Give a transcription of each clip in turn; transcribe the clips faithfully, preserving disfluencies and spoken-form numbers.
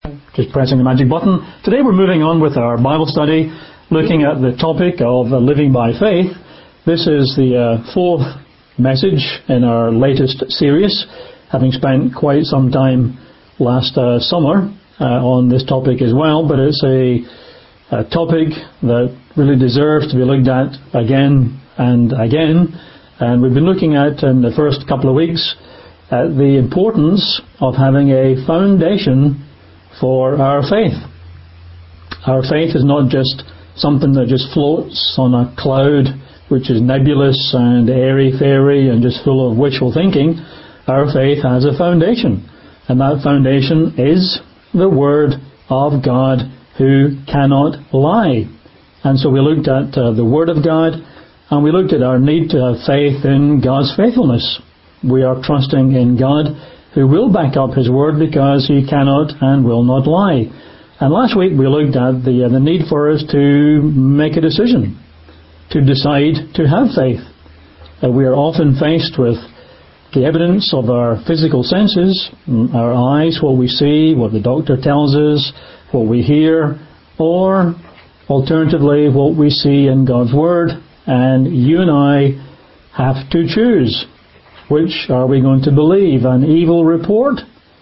Just pressing the magic button. Today we're moving on with our Bible study, looking at the topic of uh, living by faith. This is the uh, fourth message in our latest series, having spent quite some time last uh, summer uh, on this topic as well, but it's a, a topic that really deserves to be looked at again and again. And we've been looking at, in the first couple of weeks, at the importance of having a foundation for our faith. Our faith is not just something that just floats on a cloud, which is nebulous and airy-fairy and just full of wishful thinking. Our faith has a foundation, and that foundation is the Word of God, who cannot lie. And so we looked at uh, the Word of God, and we looked at our need to have faith in God's faithfulness. We are trusting in God, who will back up His Word because He cannot and will not lie. And last week we looked at the, uh, the need for us to make a decision, to decide to have faith. Uh, we are often faced with the evidence of our physical senses, our eyes, what we see, what the doctor tells us, what we hear, or alternatively what we see in God's Word. And you and I have to choose. Which are we going to believe? An evil report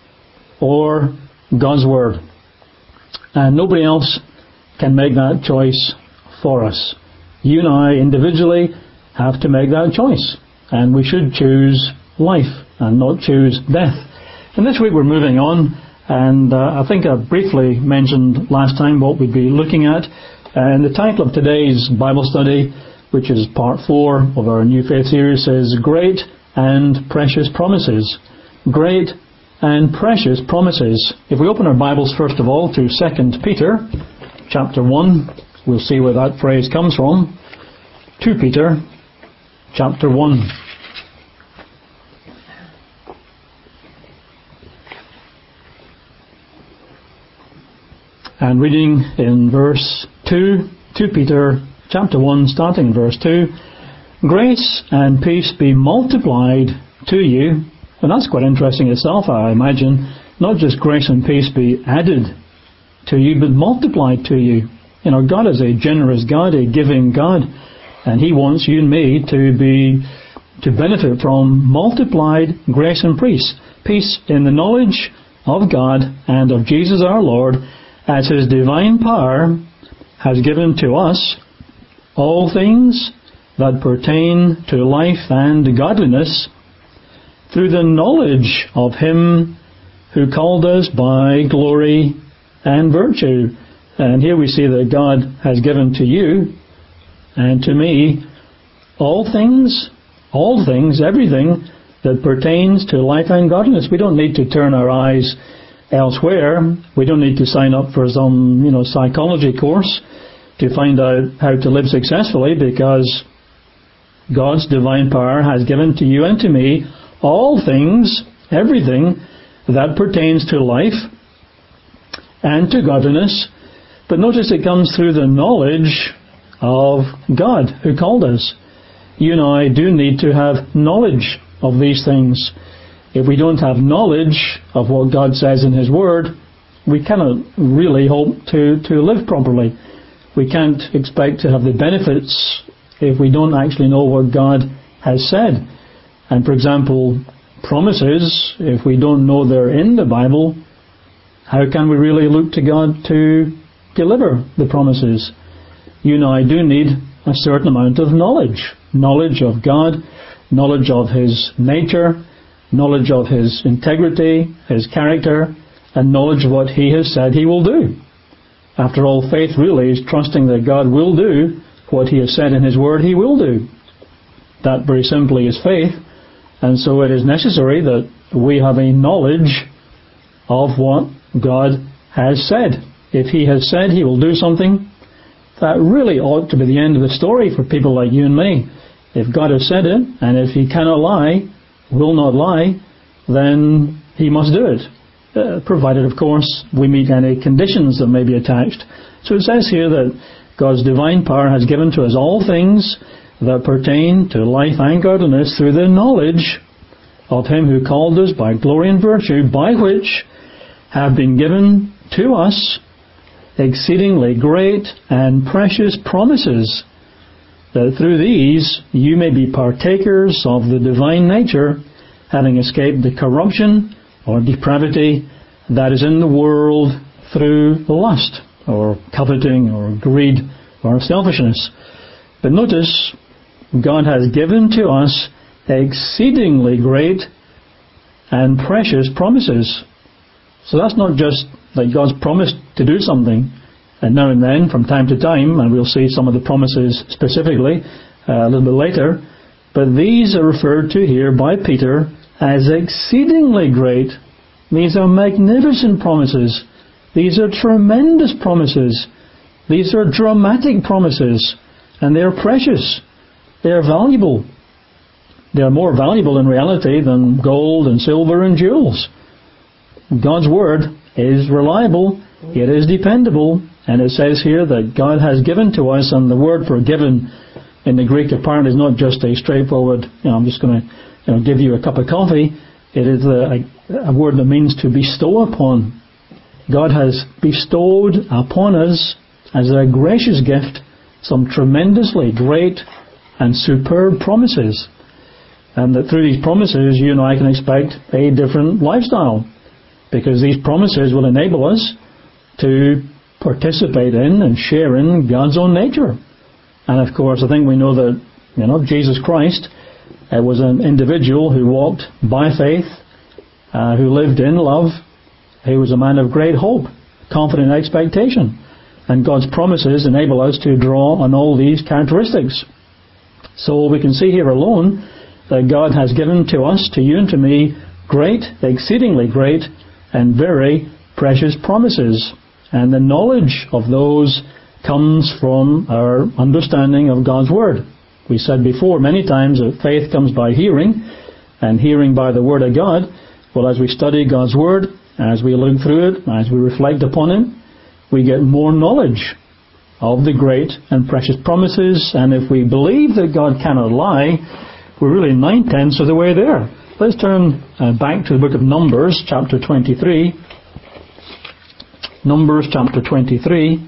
or God's Word? And nobody else can make that choice for us. You and I individually have to make that choice. And we should choose life and not choose death. And this week we're moving on. And uh, I think I briefly mentioned last time what we'd be looking at. And the title of today's Bible study, which is part four of our New Faith series, says Great and Precious Promises. Great and Precious Promises. If we open our Bibles first of all to Second Peter chapter one, we'll see where that phrase comes from. Second Peter chapter one. And reading in verse two, Second Peter chapter one, starting in verse two. Grace and peace be multiplied to you. And that's quite interesting itself, I imagine. Not just grace and peace be added to you, but multiplied to you. You know, God is a generous God, a giving God. And He wants you and me to be, to benefit from multiplied grace and peace. Peace in the knowledge of God and of Jesus our Lord, as His divine power has given to us all things that pertain to life and godliness, through the knowledge of Him who called us by glory and virtue. And here we see that God has given to you and to me all things, all things, everything that pertains to life and godliness. We don't need to turn our eyes elsewhere. We don't need to sign up for some, you know, psychology course to find out how to live successfully, because God's divine power has given to you and to me all things, everything that pertains to life and to godliness. But notice it comes through the knowledge of God who called us. You and I do need to have knowledge of these things. If we don't have knowledge of what God says in His Word, we cannot really hope to, to live properly. We can't expect to have the benefits if we don't actually know what God has said. And for example, promises, if we don't know they're in the Bible, how can we really look to God to deliver the promises? You and I do need a certain amount of knowledge. Knowledge of God, knowledge of His nature, knowledge of His integrity, His character, and knowledge of what He has said He will do. After all, faith really is trusting that God will do what He has said in His Word He will do. That very simply is faith. And so it is necessary that we have a knowledge of what God has said. If He has said He will do something, that really ought to be the end of the story for people like you and me. If God has said it, and if He cannot lie, will not lie, then He must do it. Uh, provided, of course, we meet any conditions that may be attached. So it says here that God's divine power has given to us all things that pertain to life and godliness through the knowledge of Him who called us by glory and virtue, by which have been given to us exceedingly great and precious promises, that through these you may be partakers of the divine nature, having escaped the corruption or depravity that is in the world through lust, or coveting, or greed, or selfishness. But notice, God has given to us exceedingly great and precious promises. So that's not just that God's promised to do something, and now and then, from time to time, and we'll see some of the promises specifically uh, a little bit later, but these are referred to here by Peter as exceedingly great. These are magnificent promises. These are tremendous promises. These are dramatic promises, and they're precious. They're valuable. They're more valuable in reality than gold and silver and jewels. God's Word is reliable, it is dependable, and it says here that God has given to us, and the word for given in the Greek apparently is not just a straightforward, you know, I'm just going to you know, give you a cup of coffee. It is a, a word that means to bestow upon. God has bestowed upon us as a gracious gift some tremendously great and superb promises. And that through these promises you and I can expect a different lifestyle, because these promises will enable us to participate in and share in God's own nature. And of course, I think we know that you know Jesus Christ uh, was an individual who walked by faith, uh, who lived in love. He was a man of great hope, confident expectation. And God's promises enable us to draw on all these characteristics. So we can see here alone that God has given to us, to you and to me, great, exceedingly great, and very precious promises. And the knowledge of those comes from our understanding of God's Word. We said before many times that faith comes by hearing, and hearing by the Word of God. Well, as we study God's Word, as we look through it, as we reflect upon it, we get more knowledge of the great and precious promises. And if we believe that God cannot lie, we're really nine-tenths of the way there. Let's turn uh, back to the book of Numbers, chapter twenty-three. Numbers, chapter twenty-three.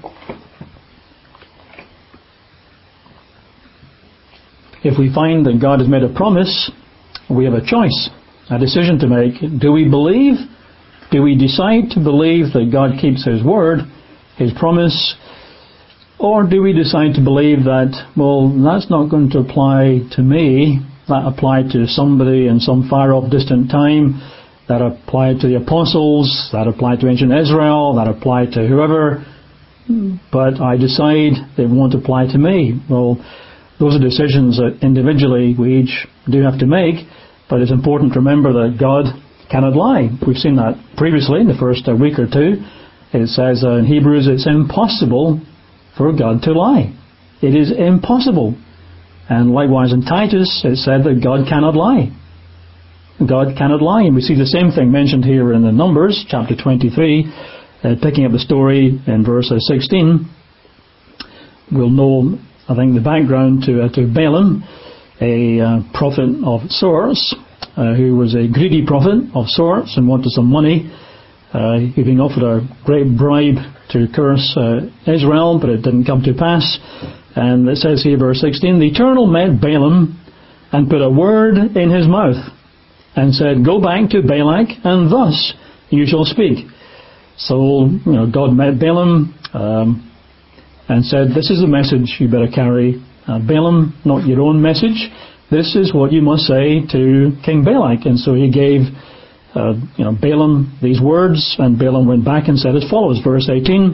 If we find that God has made a promise, we have a choice, a decision to make. Do we believe? Do we decide to believe that God keeps His word, His promise? Or do we decide to believe that, well, that's not going to apply to me, that applied to somebody in some far-off distant time, that applied to the apostles, that applied to ancient Israel, that applied to whoever, but I decide they won't apply to me. Well, those are decisions that individually we each do have to make, but it's important to remember that God cannot lie. We've seen that previously in the first week or two. It says uh, in Hebrews it's impossible for God to lie. It is impossible. And likewise in Titus it said that God cannot lie. God cannot lie. And we see the same thing mentioned here in the Numbers, chapter twenty-three, uh, picking up the story in verse sixteen. We'll know, I think, the background to, uh, to Balaam, a uh, prophet of sorts, uh, who was a greedy prophet of sorts and wanted some money. Uh, he'd been offered a great bribe to curse uh, Israel, but it didn't come to pass. And it says here, verse sixteen, the Eternal met Balaam and put a word in his mouth and said, go back to Balak, and thus you shall speak. So, you know, God met Balaam um, and said, this is the message you better carry. Uh, Balaam, not your own message. This is what you must say to King Balak. And so he gave uh, you know, Balaam these words, and Balaam went back and said as follows, verse eighteen.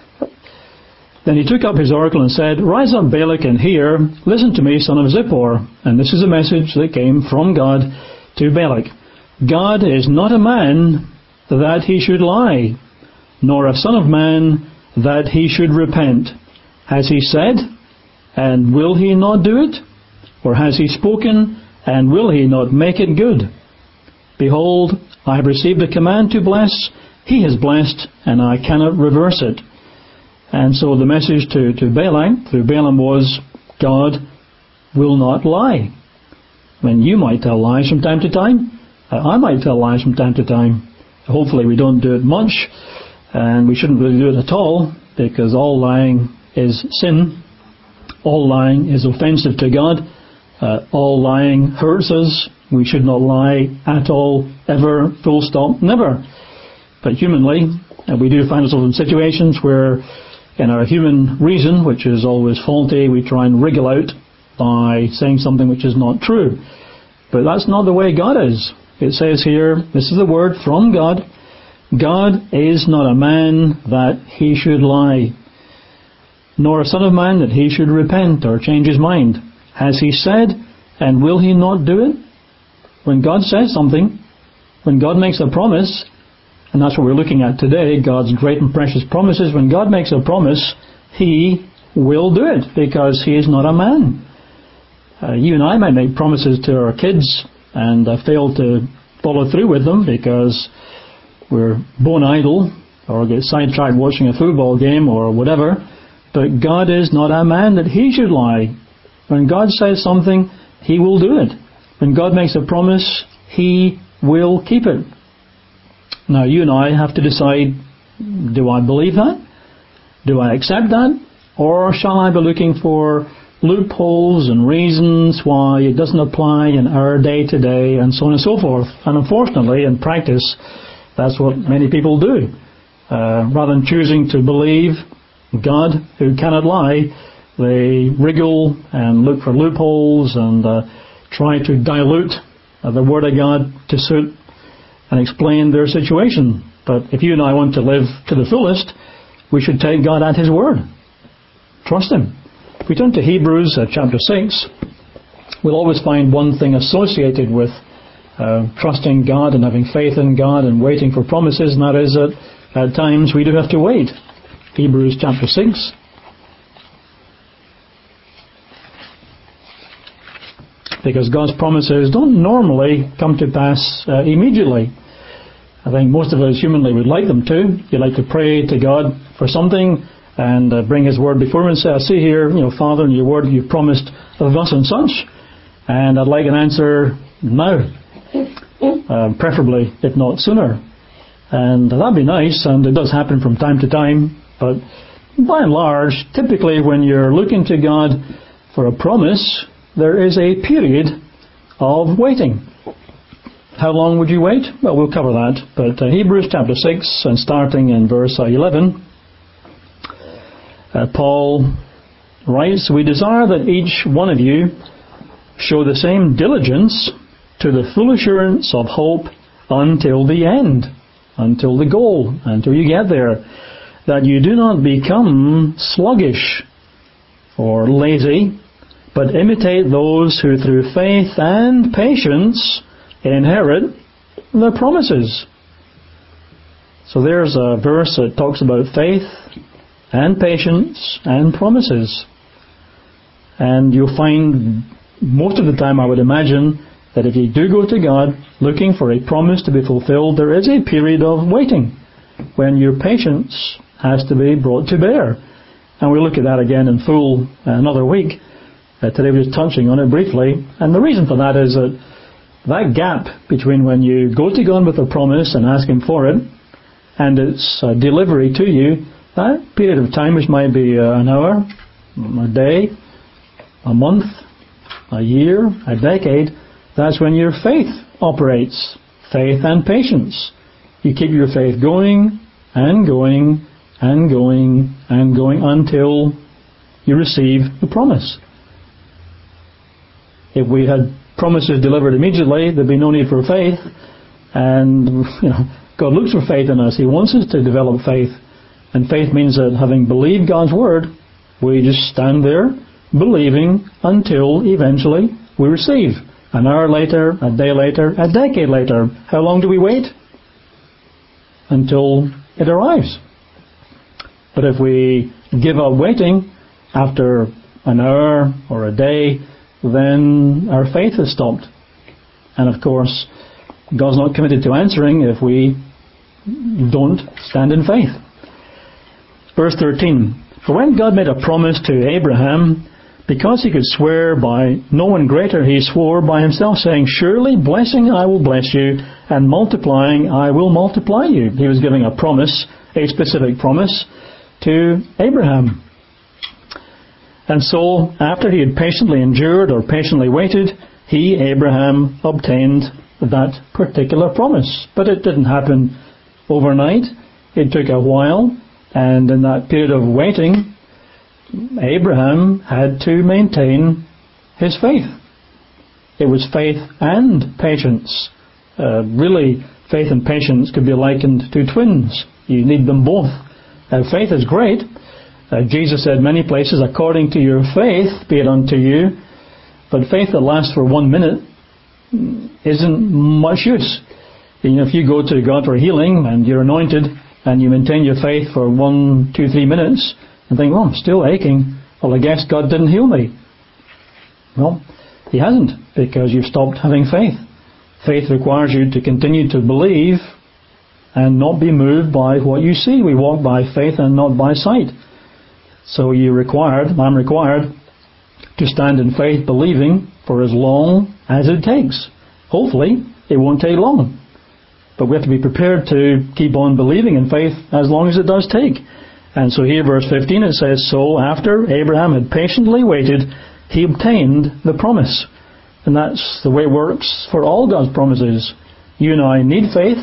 Then he took up his oracle and said, rise up, Balak, and hear. Listen to me, son of Zippor. And this is a message that came from God to Balak. God is not a man that he should lie, nor a son of man that he should repent. Has he said, and will he not do it? Or has he spoken, and will he not make it good? Behold, I have received a command to bless. He has blessed, and I cannot reverse it. And so the message to, to Balak through Balaam was, God will not lie. I mean, you might tell lies from time to time. I might tell lies from time to time. Hopefully we don't do it much. And we shouldn't really do it at all, because all lying is sin. All lying is offensive to God. Uh, all lying hurts us. We should not lie at all, ever, full stop, never. But humanly, uh, we do find ourselves in situations where, in our human reason, which is always faulty, we try and wriggle out by saying something which is not true. But that's not the way God is. It says here, this is the word from God, God is not a man that he should lie, nor a son of man that he should repent or change his mind. Has he said, and will he not do it? When God says something, when God makes a promise, and that's what we're looking at today, God's great and precious promises, when God makes a promise, he will do it, because he is not a man. Uh, you and I might make promises to our kids and uh, fail to follow through with them because we're bone idle or get sidetracked watching a football game or whatever. But God is not a man that he should lie. When God says something, he will do it. When God makes a promise, he will keep it. Now you and I have to decide, do I believe that? Do I accept that? Or shall I be looking for loopholes and reasons why it doesn't apply in our day to day and so on and so forth? And unfortunately, in practice, that's what many people do. Uh, rather than choosing to believe God, who cannot lie, they wriggle and look for loopholes and uh, try to dilute uh, the Word of God to suit and explain their situation. But if you and I want to live to the fullest, we should take God at his word. Trust him. If we turn to Hebrews uh, chapter six, we'll always find one thing associated with uh, trusting God and having faith in God and waiting for promises, and that is that at times we do have to wait. Hebrews chapter six. Because God's promises don't normally come to pass uh, immediately. I think most of us humanly would like them to. You'd like to pray to God for something and uh, bring his word before him and say, I see here, you know, Father, in your word you've promised of thus and such, and I'd like an answer now, uh, preferably, if not sooner. And that'd be nice, and it does happen from time to time, but by and large, typically when you're looking to God for a promise, there is a period of waiting. How long would you wait? Well, we'll cover that. But uh, Hebrews chapter six, and starting in verse eleven, uh, Paul writes, we desire that each one of you show the same diligence to the full assurance of hope until the end, until the goal, until you get there, that you do not become sluggish or lazy, but imitate those who through faith and patience inherit the promises. So there's a verse that talks about faith and patience and promises. And you'll find most of the time, I would imagine, that if you do go to God looking for a promise to be fulfilled, there is a period of waiting when your patience has to be brought to bear. And we'll look at that again in full another week. Uh, today we're just touching on it briefly. And the reason for that is that that gap between when you go to God with a promise and ask him for it and its uh, delivery to you, that period of time, which might be uh, an hour, a day, a month, a year, a decade, that's when your faith operates. Faith and patience. You keep your faith going and going and going and going until you receive the promise. If we had promises delivered immediately, there'd be no need for faith. And you know, God looks for faith in us. He wants us to develop faith. And faith means that having believed God's word, we just stand there believing until eventually we receive. An hour later, a day later, a decade later. How long do we wait? Until it arrives. But if we give up waiting after an hour or a day, then our faith is stopped. And of course, God's not committed to answering if we don't stand in faith. Verse thirteen. For when God made a promise to Abraham, because he could swear by no one greater, he swore by himself, saying, surely blessing I will bless you, and multiplying I will multiply you. He was giving a promise, a specific promise to Abraham. And so, after he had patiently endured or patiently waited, he, Abraham, obtained that particular promise. But it didn't happen overnight. It took a while, and in that period of waiting, Abraham had to maintain his faith. It was faith and patience. Uh, really, faith and patience could be likened to twins. You need them both. Uh, faith is great. Uh, Jesus said many places, according to your faith be it unto you. But faith that lasts for one minute isn't much use. You know, if you go to God for healing and you're anointed and you maintain your faith for one, two, three minutes and think, well, I'm still aching. Well, I guess God didn't heal me. Well, He hasn't, because you've stopped having faith. Faith requires you to continue to believe and not be moved by what you see. We walk by faith and not by sight. So you're required, I'm required, to stand in faith believing for as long as it takes. Hopefully, it won't take long. But we have to be prepared to keep on believing in faith as long as it does take. And so here, verse fifteen, it says, so after Abraham had patiently waited, he obtained the promise. And that's the way it works for all God's promises. You and I need faith,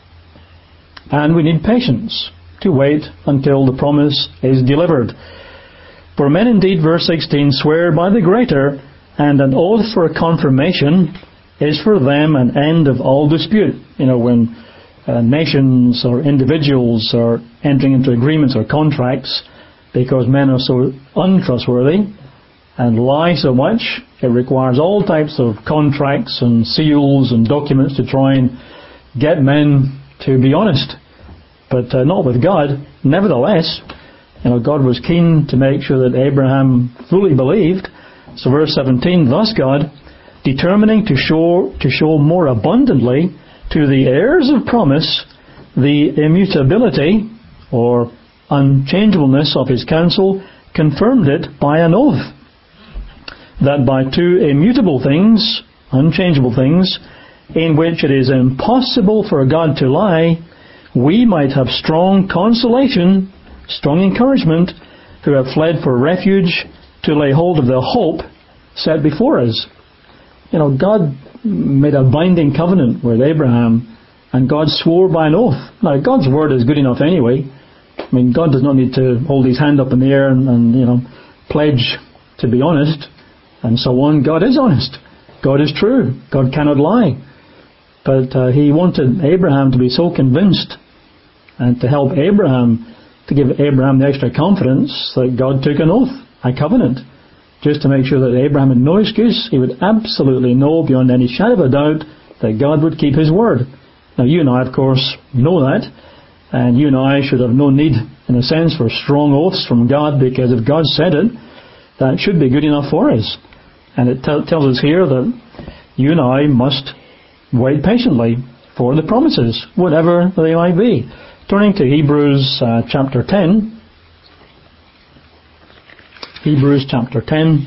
and we need patience to wait until the promise is delivered. For men indeed, verse sixteen, swear by the greater, and an oath for a confirmation is for them an end of all dispute. You know, when uh, nations or individuals are entering into agreements or contracts because men are so untrustworthy and lie so much, it requires all types of contracts and seals and documents to try and get men to be honest. But uh, not with God. Nevertheless, you know, God was keen to make sure that Abraham fully believed. So verse seventeen, thus God, determining to show to show more abundantly to the heirs of promise the immutability or unchangeableness of His counsel, confirmed it by an oath, that by two immutable things, unchangeable things, in which it is impossible for God to lie, we might have strong consolation, strong encouragement, who have fled for refuge to lay hold of the hope set before us. You know, God made a binding covenant with Abraham, and God swore by an oath. Now, God's word is good enough anyway. I mean, God does not need to hold His hand up in the air and, and you know, pledge to be honest, and so on. God is honest. God is true. God cannot lie. But uh, He wanted Abraham to be so convinced, and to help Abraham, to give Abraham the extra confidence, that God took an oath, a covenant, just to make sure that Abraham had no excuse. He would absolutely know beyond any shadow of a doubt that God would keep His word. Now, you and I, of course, know that, and you and I should have no need, in a sense, for strong oaths from God, because if God said it, that should be good enough for us. And it t- tells us here that you and I must wait patiently for the promises, whatever they might be. Turning to Hebrews uh, chapter ten. Hebrews chapter ten.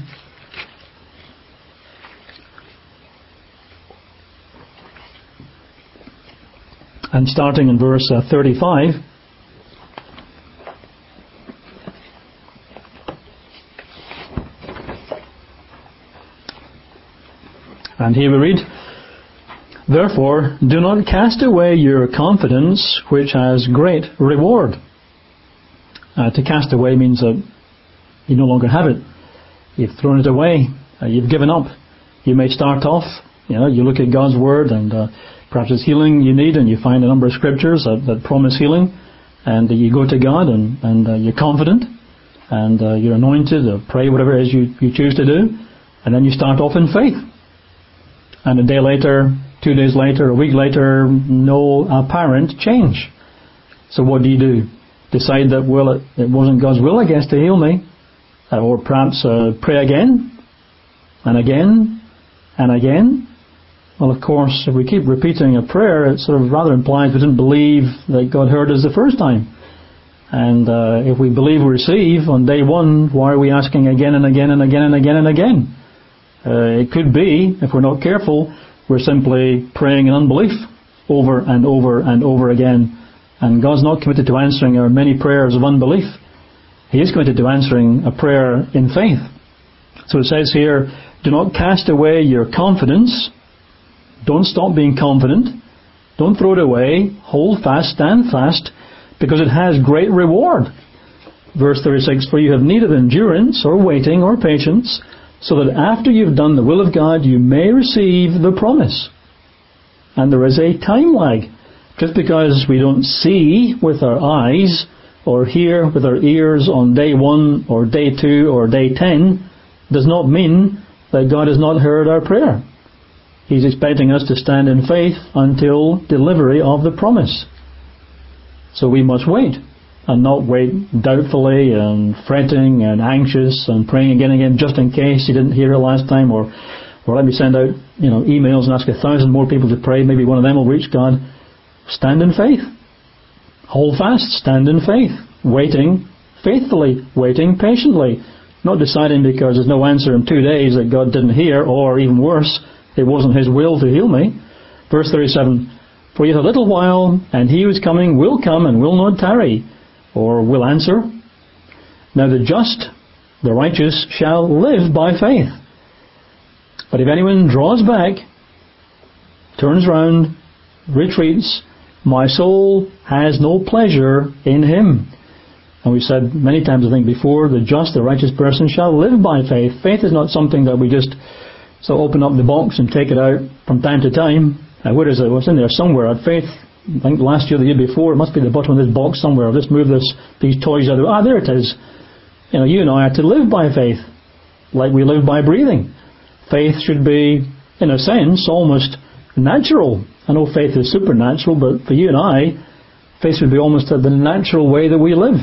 And starting in verse uh, thirty-five. And here we read, therefore, do not cast away your confidence, which has great reward. Uh, to cast away means that you no longer have it. You've thrown it away. Uh, you've given up. You may start off, you know, you look at God's Word, and uh, perhaps it's healing you need, and you find a number of scriptures that, that promise healing, and uh, you go to God, and, and uh, you're confident, and uh, you're anointed, or pray whatever it is you, you choose to do, and then you start off in faith. And a day later, two days later, a week later, no apparent change. So what do you do? Decide that, well, it, it wasn't God's will, I guess, to heal me. Uh, or perhaps uh, pray again, and again, and again. Well, of course, if we keep repeating a prayer, it sort of rather implies we didn't believe that God heard us the first time. And uh, if we believe we receive on day one, why are we asking again and again and again and again and again? Uh, it could be, if we're not careful, we're simply praying in unbelief over and over and over again, And God's not committed to answering our many prayers of unbelief. He is committed to answering a prayer in faith. So it says here, do not cast away your confidence. Don't stop being confident. Don't throw it away. Hold fast, stand fast, because it has great reward. Verse thirty-six, for you have need of endurance or waiting or patience, so that after you've done the will of God, you may receive the promise. And there is a time lag. Just because we don't see with our eyes or hear with our ears on day one or day two or day ten does not mean that God has not heard our prayer. He's expecting us to stand in faith until delivery of the promise. So we must wait, and not wait doubtfully and fretting and anxious and praying again and again just in case you didn't hear it last time, or or let me send out you know emails and ask a thousand more people to pray. Maybe one of them will reach God. Stand in faith. Hold fast. Stand in faith. Waiting faithfully. Waiting patiently. Not deciding because there's no answer in two days that God didn't hear, or even worse, it wasn't His will to heal me. Verse thirty-seven, for yet a little while, and He who is coming will come and will not tarry, or will answer. Now the just, the righteous, shall live by faith. But if anyone draws back, turns round, retreats, my soul has no pleasure in him. And we said many times, I think before, the just, the righteous person shall live by faith. Faith is not something that we just so open up the box and take it out from time to time. Uh, where is it? What's in there somewhere? At faith, I think last year, the year before, it must be the bottom of this box somewhere. I'll just move this, these toys out of it. Ah, there it is. You know, you and I are to live by faith, like we live by breathing. Faith should be, in a sense, almost natural. I know faith is supernatural, but for you and I, faith should be almost the natural way that we live.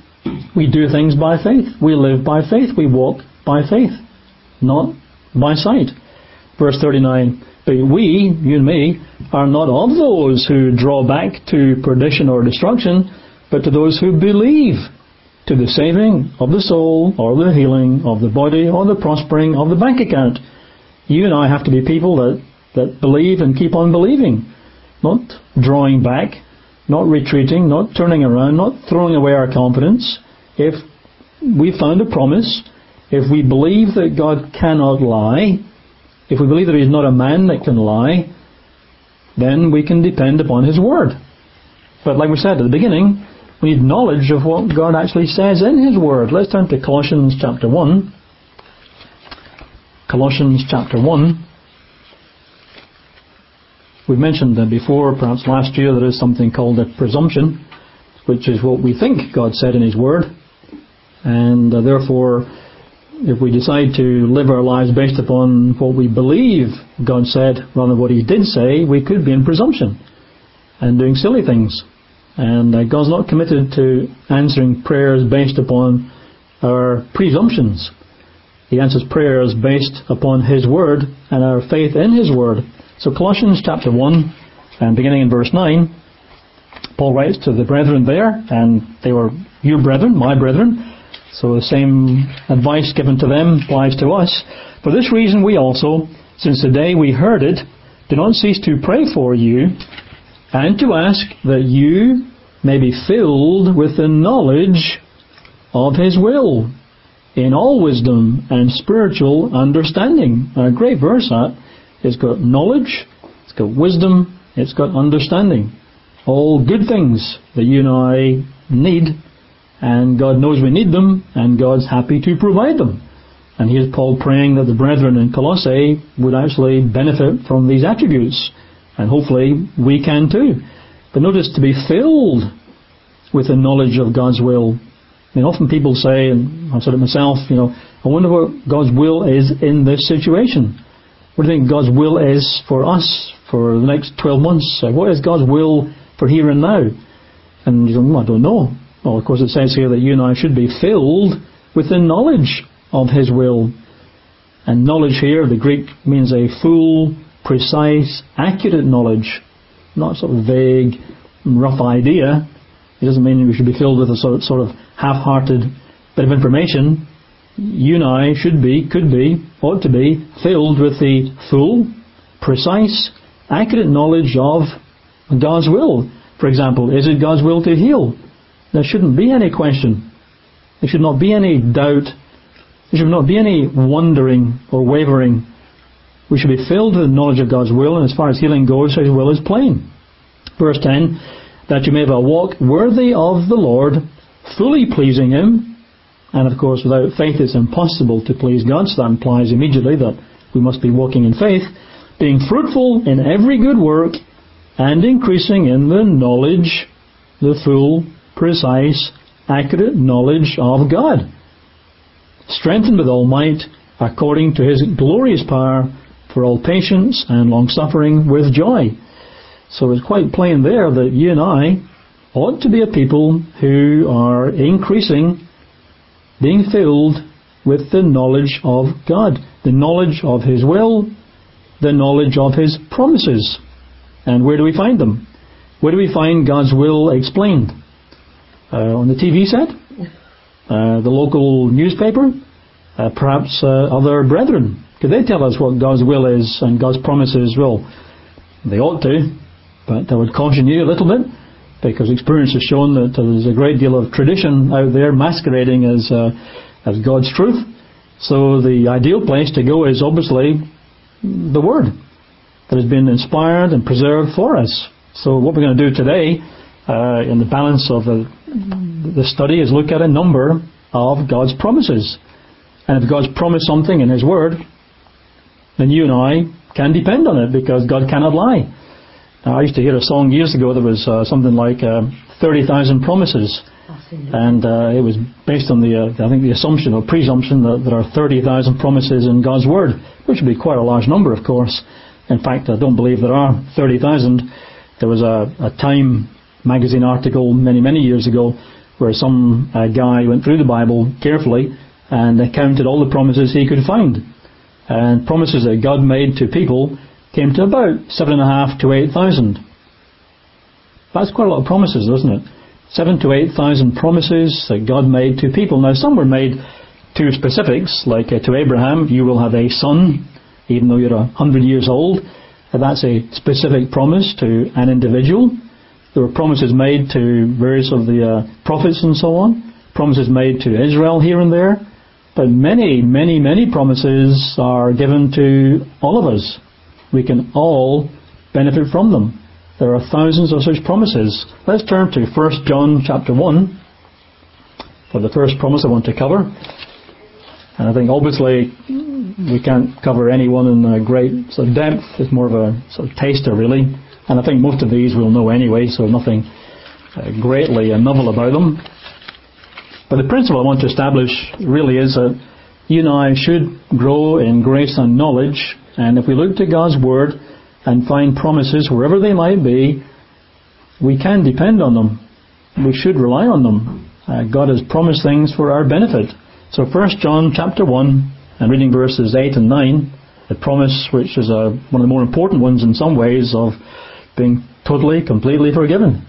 We do things by faith. We live by faith. We walk by faith, not by sight. Verse thirty-nine, but we, you and me, are not of those who draw back to perdition or destruction, but to those who believe, to the saving of the soul, or the healing of the body, or the prospering of the bank account. You and I have to be people that, that believe and keep on believing, not drawing back, not retreating, not turning around, not throwing away our confidence. If we found a promise, if we believe that God cannot lie, if we believe that He's not a man that can lie, then we can depend upon His word. But like we said at the beginning, we need knowledge of what God actually says in His word. Let's turn to Colossians chapter one. Colossians chapter one. We've mentioned that before, perhaps last year, there is something called a presumption, which is what we think God said in His word. And uh, therefore, if we decide to live our lives based upon what we believe God said rather than what He did say, we could be in presumption and doing silly things. And uh, God's not committed to answering prayers based upon our presumptions. He answers prayers based upon His word and our faith in His word. So Colossians chapter one, and beginning in verse nine, Paul writes to the brethren there, and they were your brethren, my brethren. So the same advice given to them applies to us. For this reason we also, since the day we heard it, do not cease to pray for you, and to ask that you may be filled with the knowledge of His will, in all wisdom and spiritual understanding. A great verse that. It's got knowledge, it's got wisdom, it's got understanding. All good things that you and I need, and God knows we need them, and God's happy to provide them. And here's Paul praying that the brethren in Colossae would actually benefit from these attributes, and hopefully we can too. But notice, to be filled with the knowledge of God's will. I mean, often people say, and I've said it myself, you know, I wonder what God's will is in this situation. What do you think God's will is for us for the next twelve months? What is God's will for here and now? And you go, well, I don't know. Well, of course it says here that you and I should be filled with the knowledge of His will. And knowledge here, the Greek, means a full, precise, accurate knowledge. Not sort of vague, rough idea. It doesn't mean we should be filled with a sort of, sort of half-hearted bit of information. You and I should be, could be, ought to be filled with the full, precise, accurate knowledge of God's will. For example, is it God's will to heal? There shouldn't be any question. There should not be any doubt. There should not be any wondering or wavering. We should be filled with the knowledge of God's will, and as far as healing goes, His will is plain. Verse ten, that you may have a walk worthy of the Lord, fully pleasing Him. And of course, without faith it's impossible to please God, so that implies immediately that we must be walking in faith, being fruitful in every good work, and increasing in the knowledge, the full, precise, accurate knowledge of God, strengthened with all might, according to His glorious power, for all patience and long-suffering with joy. So it's quite plain there that you and I ought to be a people who are increasing, being filled with the knowledge of God, the knowledge of His will, the knowledge of His promises. And where do we find them? Where do we find God's will explained? Uh, on the T V set? Uh, the local newspaper? Uh, perhaps uh, other brethren? Could they tell us what God's will is and God's promises? Well, they ought to, but I would caution you a little bit, because experience has shown that uh, there's a great deal of tradition out there masquerading as uh, as God's truth. So the ideal place to go is obviously the Word that has been inspired and preserved for us. So what we're going to do today uh, in the balance of the, the study is look at a number of God's promises. And if God's promised something in His Word, then you and I can depend on it, because God cannot lie. Now, I used to hear a song years ago that was uh, something like uh, thirty thousand promises. And uh, it was based on the, uh, I think, the assumption or presumption that there are thirty thousand promises in God's Word, which would be quite a large number, of course. In fact, I don't believe there are thirty thousand. There was a, a Time magazine article many, many years ago where some uh, guy went through the Bible carefully and counted all the promises he could find. And promises that God made to people came to about seven and a half to eight thousand. That's quite a lot of promises, isn't it? Seven to eight thousand promises that God made to people. Now, some were made to specifics, like uh, to Abraham, you will have a son, even though you're a hundred years old. And that's a specific promise to an individual. There were promises made to various of the uh, prophets and so on. Promises made to Israel here and there. But many, many, many promises are given to all of us. We can all benefit from them. There are thousands of such promises. Let's turn to First John chapter one for the first promise I want to cover. And I think obviously we can't cover any one in a great sort of depth. It's more of a sort of taster, really. And I think most of these we'll know anyway, so nothing uh, greatly uh, novel about them. But the principle I want to establish really is that you and I should grow in grace and knowledge. And if we look to God's Word and find promises wherever they might be, we can depend on them. We should rely on them. Uh, God has promised things for our benefit. So First John chapter one, and reading verses eight and nine, the promise which is a, one of the more important ones in some ways of being totally, completely forgiven.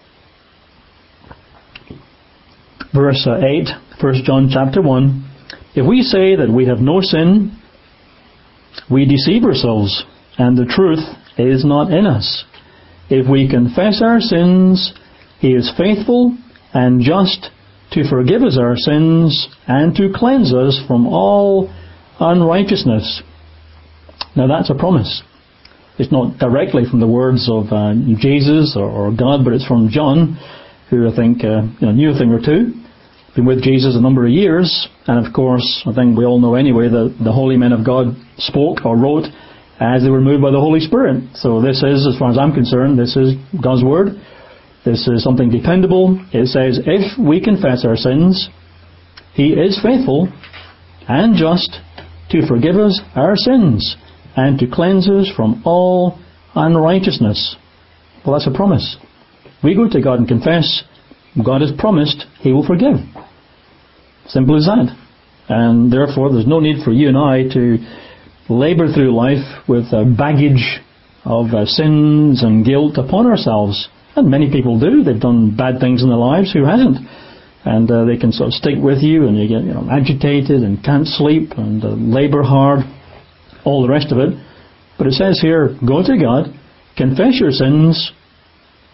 Verse eight, First John chapter one, if we say that we have no sin, we deceive ourselves, and the truth is not in us. If we confess our sins, He is faithful and just to forgive us our sins and to cleanse us from all unrighteousness. Now that's a promise. It's not directly from the words of uh, Jesus or, or God, but it's from John, who I think uh, you know, knew a thing or two. Been with Jesus a number of years, and of course, I think we all know anyway that the holy men of God spoke or wrote as they were moved by the Holy Spirit. So this is, as far as I'm concerned, this is God's Word. This is something dependable. It says, if we confess our sins, He is faithful and just to forgive us our sins and to cleanse us from all unrighteousness. Well, that's a promise. We go to God and confess. God has promised He will forgive. Simple as that. And therefore, there's no need for you and I to labour through life with a baggage of uh, sins and guilt upon ourselves. And many people do. They've done bad things in their lives. Who hasn't? And uh, they can sort of stick with you, and you get you know, agitated and can't sleep and uh, labour hard, all the rest of it. But it says here, go to God, confess your sins,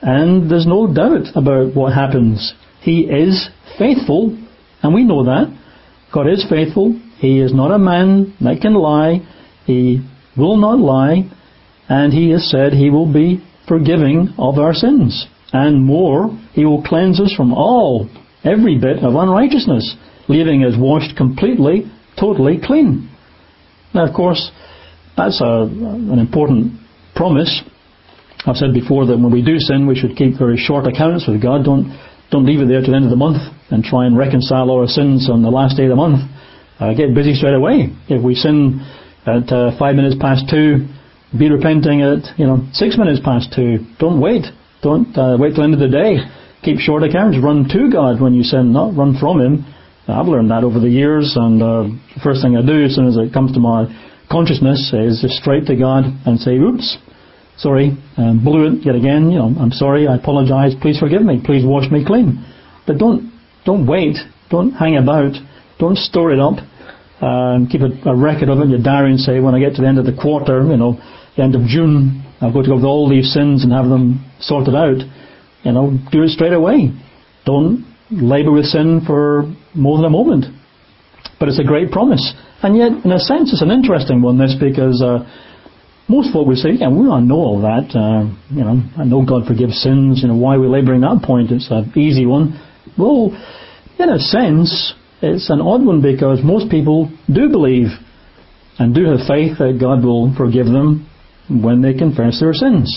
And there's no doubt about what happens. He is faithful, and we know that. God is faithful. He is not a man that can lie. He will not lie. And He has said He will be forgiving of our sins. And more, He will cleanse us from all, every bit of unrighteousness, leaving us washed completely, totally clean. Now, of course, that's a, an important promise. I've said before that when we do sin, we should keep very short accounts with God. Don't don't leave it there to the end of the month and try and reconcile all our sins on the last day of the month. Uh, get busy straight away. If we sin at uh, five minutes past two, be repenting at you know six minutes past two. Don't wait. Don't uh, wait till the end of the day. Keep short accounts. Run to God when you sin, not run from Him. I've learned that over the years, and uh, the first thing I do as soon as it comes to my consciousness is just straight to God and say, "Oops, sorry, um, blew it yet again. You know, I'm sorry. I apologise. Please forgive me. Please wash me clean." But don't don't wait. Don't hang about. Don't store it up. Um, keep a, a record of it in your diary and say, when I get to the end of the quarter, you know, the end of June, I've got to go with all these sins and have them sorted out. You know, do it straight away. Don't labour with sin for more than a moment. But it's a great promise. And yet, in a sense, it's an interesting one, this, because uh, most folk would say, yeah, we all know all that. Uh, you know, I know God forgives sins. You know, why are we labouring that point? It's an easy one. Well, in a sense, it's an odd one, because most people do believe and do have faith that God will forgive them when they confess their sins.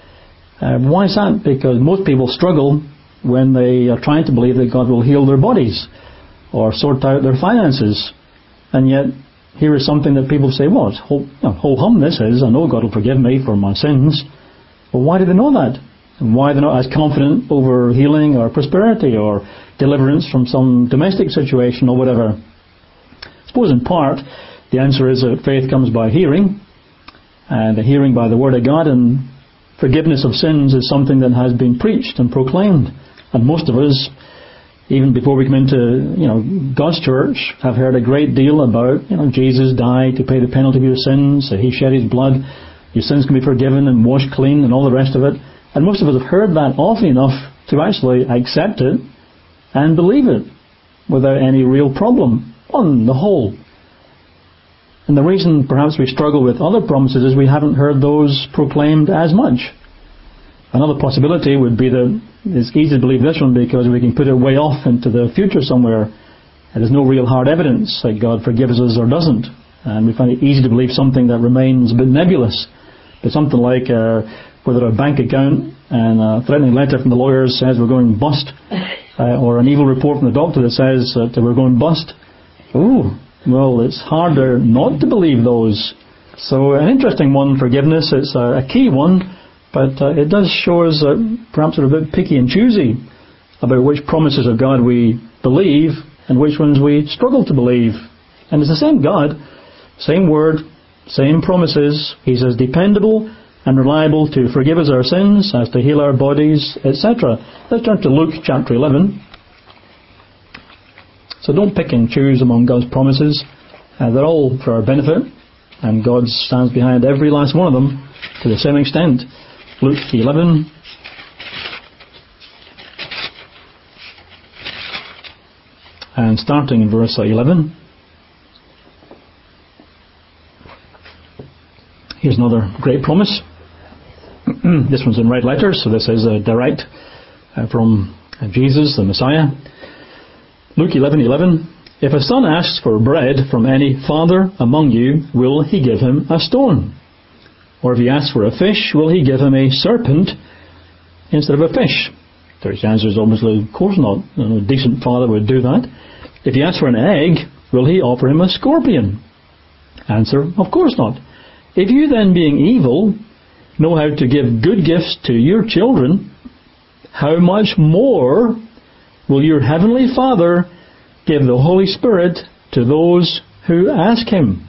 Uh, why is that? Because most people struggle when they are trying to believe that God will heal their bodies or sort out their finances. And yet, here is something that people say, well, it's whole, you know, whole hum this is. I know God will forgive me for my sins. Well, why do they know that? And why are they not as confident over healing or prosperity or deliverance from some domestic situation or whatever? I suppose in part, the answer is that faith comes by hearing, and the hearing by the Word of God, and forgiveness of sins is something that has been preached and proclaimed. And most of us, even before we come into, you know, God's church, have heard a great deal about, you know, Jesus died to pay the penalty of your sins, that He shed His blood, your sins can be forgiven and washed clean and all the rest of it. And most of us have heard that often enough to actually accept it and believe it without any real problem on the whole. And the reason perhaps we struggle with other promises is we haven't heard those proclaimed as much. Another possibility would be that it's easy to believe this one because we can put it way off into the future somewhere, and there's no real hard evidence that God forgives us or doesn't. And we find it easy to believe something that remains a bit nebulous. But something like uh, whether a bank account and a threatening letter from the lawyers says we're going bust, uh, or an evil report from the doctor that says that we're going bust. Ooh, well, it's harder not to believe those. So an interesting one, forgiveness. It's a, a key one, but uh, it does show us that perhaps we're a bit picky and choosy about which promises of God we believe and which ones we struggle to believe. And it's the same God, same word, same promises. He's as dependable and reliable to forgive us our sins as to heal our bodies, et cetera. Let's turn to Luke chapter eleven. So don't pick and choose among God's promises. Uh, they're all for our benefit, and God stands behind every last one of them to the same extent. Luke eleven. And starting in verse eleven. Here's another great promise. This one's in red letters, so this is uh, direct uh, from uh, Jesus, the Messiah. Luke eleven eleven. If a son asks for bread from any father among you, will he give him a stone? Or if he asks for a fish, will he give him a serpent instead of a fish? The answer is obviously, of course not. A decent father would do that. If he asks for an egg, will he offer him a scorpion? Answer, of course not. If you then, being evil, know how to give good gifts to your children, how much more will your heavenly Father give the Holy Spirit to those who ask Him?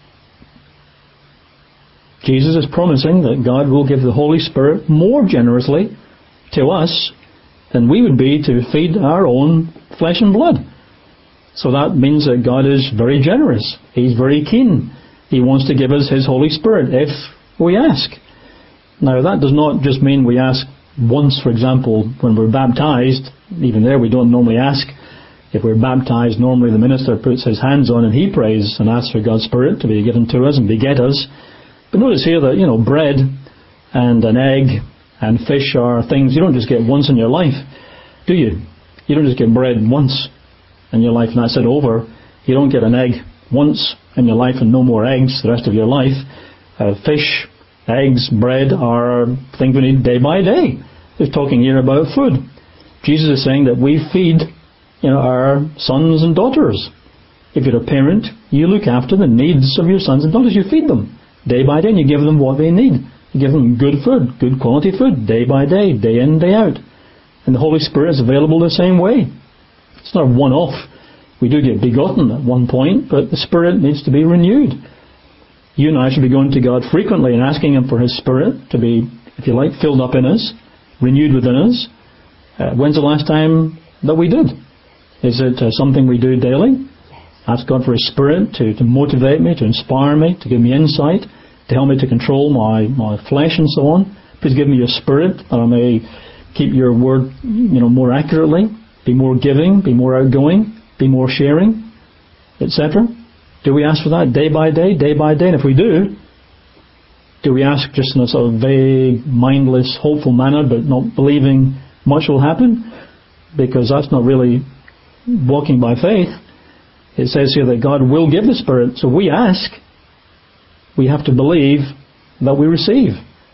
Jesus is promising that God will give the Holy Spirit more generously to us than we would be to feed our own flesh and blood. So that means that God is very generous. He's very keen. He wants to give us His Holy Spirit if we ask. Now that does not just mean we ask once, for example, when we're baptized, even there we don't normally ask. If we're baptized, normally the minister puts his hands on and he prays and asks for God's Spirit to be given to us and beget us. But notice here that, you know, bread and an egg and fish are things you don't just get once in your life, do you? You don't just get bread once in your life and that's it over. You don't get an egg once in your life and no more eggs the rest of your life. Uh, fish, eggs, bread are things we need day by day. He's talking here about food. Jesus is saying that we feed, you know, our sons and daughters. If you're a parent, you look after the needs of your sons and daughters. You feed them day by day and you give them what they need. You give them good food, good quality food, day by day, day in, day out. And the Holy Spirit is available the same way. It's not a one-off. We do get begotten at one point, but the Spirit needs to be renewed. You and I should be going to God frequently and asking Him for His Spirit to be, if you like, filled up in us, renewed within us. Uh, when's the last time that we did? Is it uh, something we do daily? Ask God for His Spirit to, to motivate me, to inspire me, to give me insight, to help me to control my, my flesh and so on. Please give me your Spirit that I may keep your word, you know, more accurately, be more giving, be more outgoing, be more sharing, et cetera. Do we ask for that day by day, day by day? And if we do, do we ask just in a sort of vague, mindless, hopeful manner, but not believing much will happen? Because that's not really walking by faith. It says here that God will give the Spirit. So we ask, we have to believe that we receive.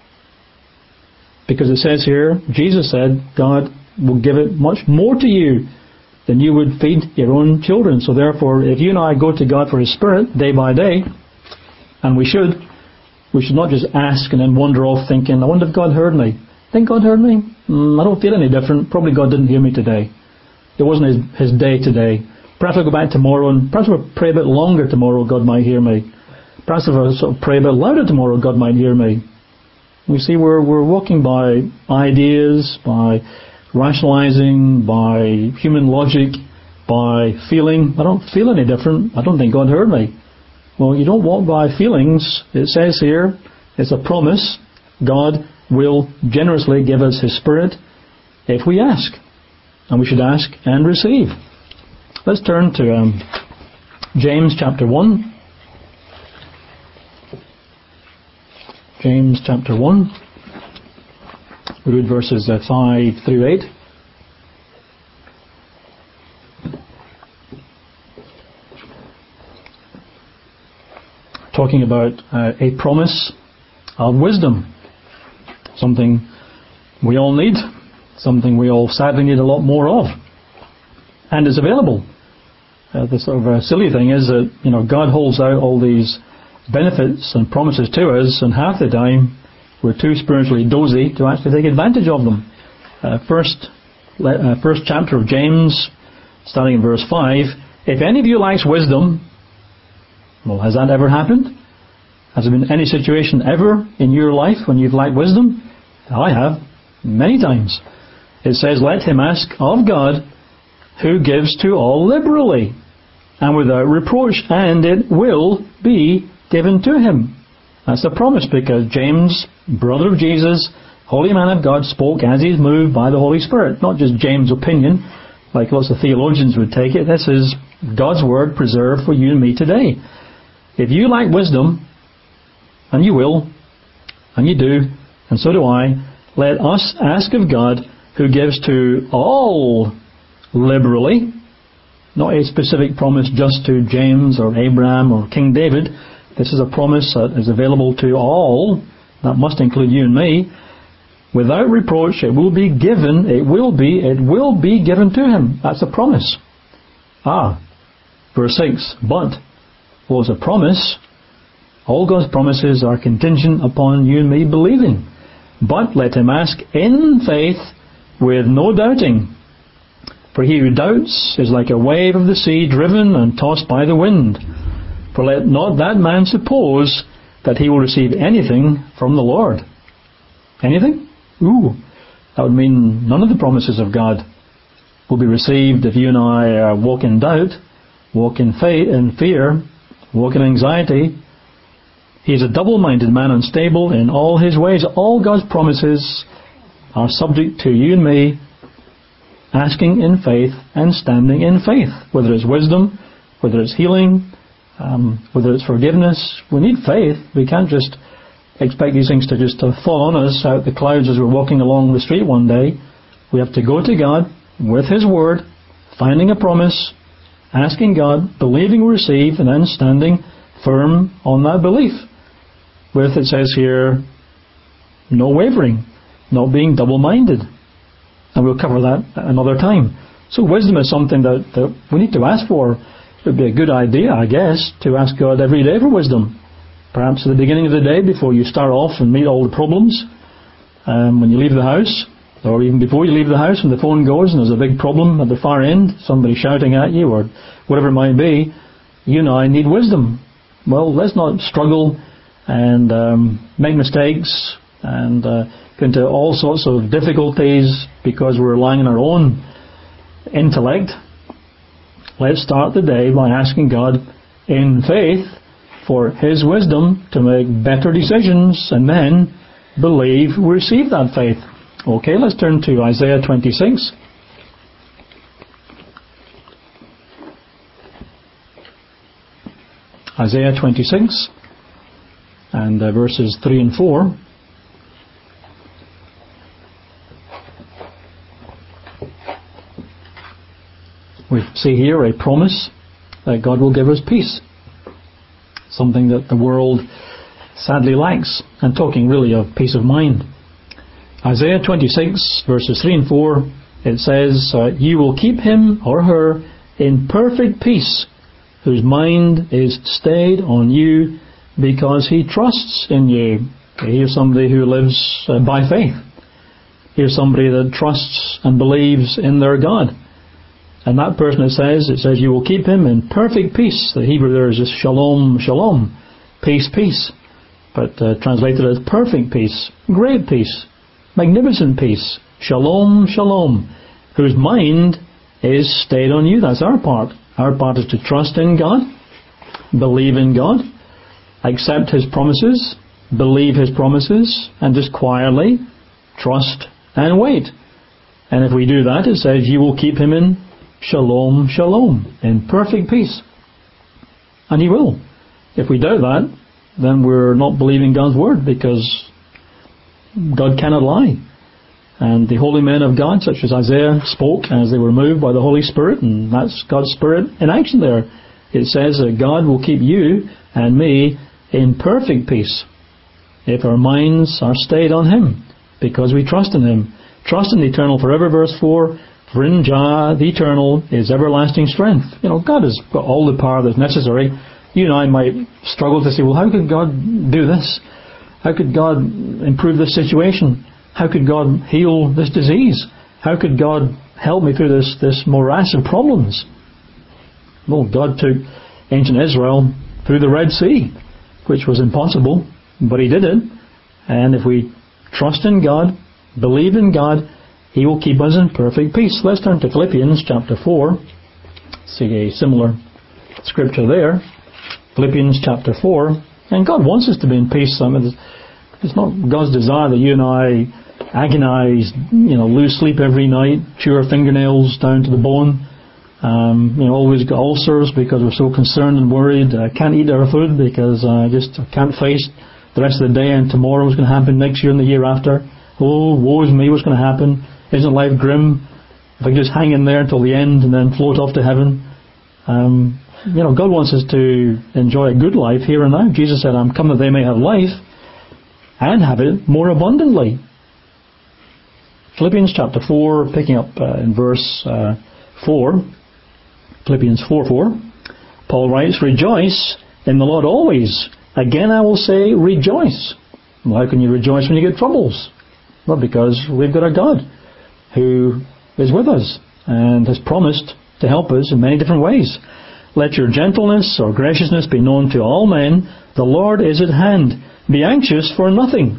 Because it says here, Jesus said, God will give it much more to you than you would feed your own children. So therefore, if you and I go to God for His Spirit day by day, and we should, we should not just ask and then wander off thinking, I wonder if God heard me. Think God heard me? Mm, I don't feel any different. Probably God didn't hear me today. It wasn't His, his day today. Perhaps I'll go back tomorrow and perhaps if I pray a bit longer tomorrow, God might hear me. Perhaps if I sort of pray a bit louder tomorrow, God might hear me. We see we're, we're walking by ideas, by rationalizing, by human logic, by feeling. I don't feel any different. I don't think God heard me. Well, you don't walk by feelings. It says here, it's a promise. God will generously give us His Spirit if we ask. And we should ask and receive. Let's turn to um, James chapter one. James chapter one. We read verses uh, five through eight. Talking about uh, a promise of wisdom. Something we all need. Something we all sadly need a lot more of. And is available. Uh, the sort of uh, silly thing is that, you know, God holds out all these benefits and promises to us, and half the time we're too spiritually dozy to actually take advantage of them. Uh, first, uh, first chapter of James, starting in verse five. If any of you lacks wisdom, well, has that ever happened? Has there been any situation ever in your life when you've lacked wisdom? I have, many times. It says, let him ask of God, who gives to all liberally and without reproach, and it will be given to him. That's the promise, because James, brother of Jesus, holy man of God, spoke as he's moved by the Holy Spirit. Not just James' opinion, like lots of theologians would take it. This is God's word preserved for you and me today. If you lack wisdom, and you will, and you do, and so do I, let us ask of God, who gives to all liberally, not a specific promise just to James or Abraham or King David. This is a promise that is available to all. That must include you and me. Without reproach, it will be given, it will be, it will be given to him. That's a promise. Ah, verse six. But, what was a promise? All God's promises are contingent upon you and me believing. But let him ask in faith with no doubting. For he who doubts is like a wave of the sea driven and tossed by the wind. For let not that man suppose that he will receive anything from the Lord. Anything? Ooh, that would mean none of the promises of God will be received if you and I uh, walk in doubt, walk in faith, in fear, walk in anxiety. He is a double-minded man, unstable in all his ways. All God's promises are subject to you and me asking in faith and standing in faith. Whether it's wisdom, whether it's healing, um, whether it's forgiveness, we need faith. We can't just expect these things to just uh, fall on us out the clouds as we're walking along the street one day. We have to go to God with His Word, finding a promise, asking God, believing we receive, and then standing firm on that belief. With, it says here, no wavering, not being double-minded. And we'll cover that another time. So wisdom is something that, that we need to ask for. It would be a good idea, I guess, to ask God every day for wisdom. Perhaps at the beginning of the day, before you start off and meet all the problems, um, when you leave the house, or even before you leave the house, when the phone goes and there's a big problem at the far end, somebody shouting at you or whatever it might be, you know, I need wisdom. Well, let's not struggle and um, make mistakes and uh, get into all sorts of difficulties because we're relying on our own intellect. Let's start the day by asking God in faith for His wisdom to make better decisions, and then believe we receive that faith. Okay, let's turn to Isaiah twenty-six. Isaiah twenty-six and uh, verses three and four. We see here a promise that God will give us peace. Something that the world sadly lacks. And talking really of peace of mind. Isaiah twenty-six verses three and four, it says, uh, you will keep him or her in perfect peace, whose mind is stayed on you because he trusts in you. Here's somebody who lives uh, by faith. Here's somebody that trusts and believes in their God. And that person, it says, it says you will keep him in perfect peace. The Hebrew there is just shalom, shalom. Peace, peace. But uh, translated as perfect peace, great peace, magnificent peace. Shalom, shalom. Whose mind is stayed on you. That's our part. Our part is to trust in God, believe in God, accept His promises, believe His promises, and just quietly trust and wait. And if we do that, it says you will keep him in shalom, shalom, in perfect peace. And He will. If we doubt that, then we're not believing God's Word, because God cannot lie. And the holy men of God, such as Isaiah, spoke as they were moved by the Holy Spirit, and that's God's Spirit in action there. It says that God will keep you and me in perfect peace if our minds are stayed on Him, because we trust in Him. Trust in the eternal forever, verse four. For in Jah, the eternal, is everlasting strength. You know, God has got all the power that's necessary. You and I might struggle to say, well, how could God do this? How could God improve this situation? How could God heal this disease? How could God help me through this, this morass of problems? Well, God took ancient Israel through the Red Sea, which was impossible, but He did it. And if we trust in God, believe in God, He will keep us in perfect peace. Let's turn to Philippians chapter four. See a similar scripture there. Philippians chapter four. And God wants us to be in peace. I mean, it's not God's desire that you and I agonize, you know, lose sleep every night, chew our fingernails down to the bone, um, you know, always got ulcers because we're so concerned and worried. I can't eat our food because I just can't face the rest of the day and tomorrow what's going to happen next year and the year after. Oh, woe is me, what's going to happen? Isn't life grim? If I can just hang in there until the end and then float off to heaven. Um, you know, God wants us to enjoy a good life here and now. Jesus said, I'm come that they may have life and have it more abundantly. Philippians chapter four, picking up uh, in verse uh, four. Philippians four four. Paul writes, rejoice in the Lord always. Again I will say, rejoice. Well, how can you rejoice when you get troubles? Well, because we've got a God who is with us and has promised to help us in many different ways. Let your gentleness or graciousness be known to all men. The Lord is at hand. Be anxious for nothing.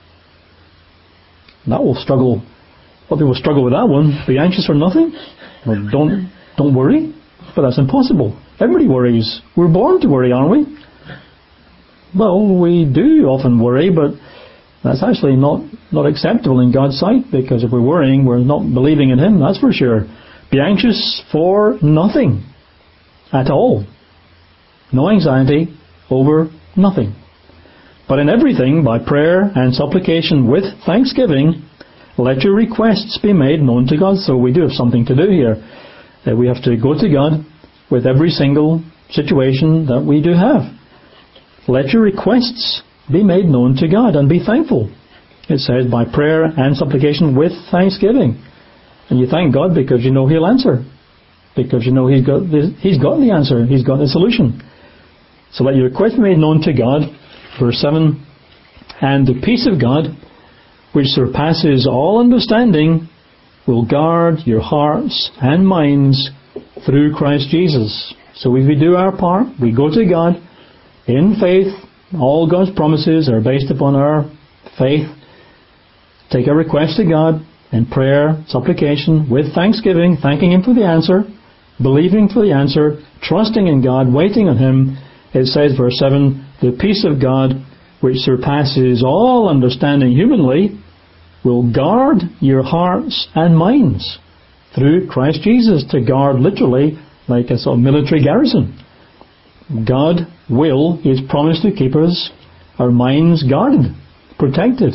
That will struggle. What people struggle with that one. Be anxious for nothing. Well, don't don't worry. But that's impossible. Everybody worries. We're born to worry, aren't we? Well, we do often worry, but That's actually not, not acceptable in God's sight, because if we're worrying, we're not believing in Him, that's for sure. Be anxious for nothing at all. No anxiety over nothing. But in everything, by prayer and supplication with thanksgiving, let your requests be made known to God. So we do have something to do here. Uh, we have to go to God with every single situation that we do have. Let your requests be made known to God and be thankful. It says by prayer and supplication with thanksgiving. And you thank God because you know He'll answer. Because you know He's got the, He's got the answer. He's got the solution. So let your request be made known to God. Verse seven. And the peace of God, which surpasses all understanding, will guard your hearts and minds through Christ Jesus. So if we do our part, we go to God in faith. All God's promises are based upon our faith. Take our request to God in prayer, supplication, with thanksgiving, thanking Him for the answer, believing for the answer, trusting in God, waiting on Him. It says, verse seven, the peace of God, which surpasses all understanding humanly, will guard your hearts and minds through Christ Jesus. To guard, literally, like a sort of military garrison. God will, He has promised to keep us, our minds guarded, protected,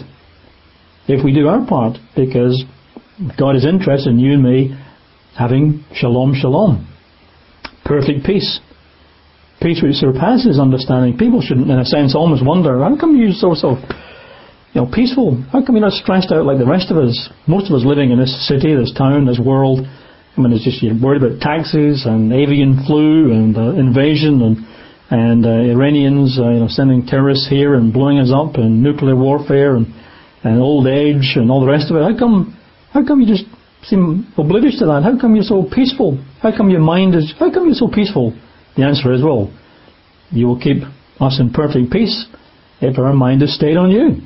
if we do our part, because God is interested in you and me having shalom, shalom. Perfect peace. Peace which surpasses understanding. People should, in a sense, almost wonder, how come you're so, so you know, peaceful? How come you're not stressed out like the rest of us? Most of us living in this city, this town, this world, I mean, it's just you're worried about taxes and avian flu and uh, invasion and and uh, Iranians uh, you know, sending terrorists here and blowing us up and nuclear warfare and, and old age and all the rest of it. How come? How come you just seem oblivious to that? How come you're so peaceful? How come your mind is? How come you're so peaceful? The answer is, well, you will keep us in perfect peace if our mind is stayed on you.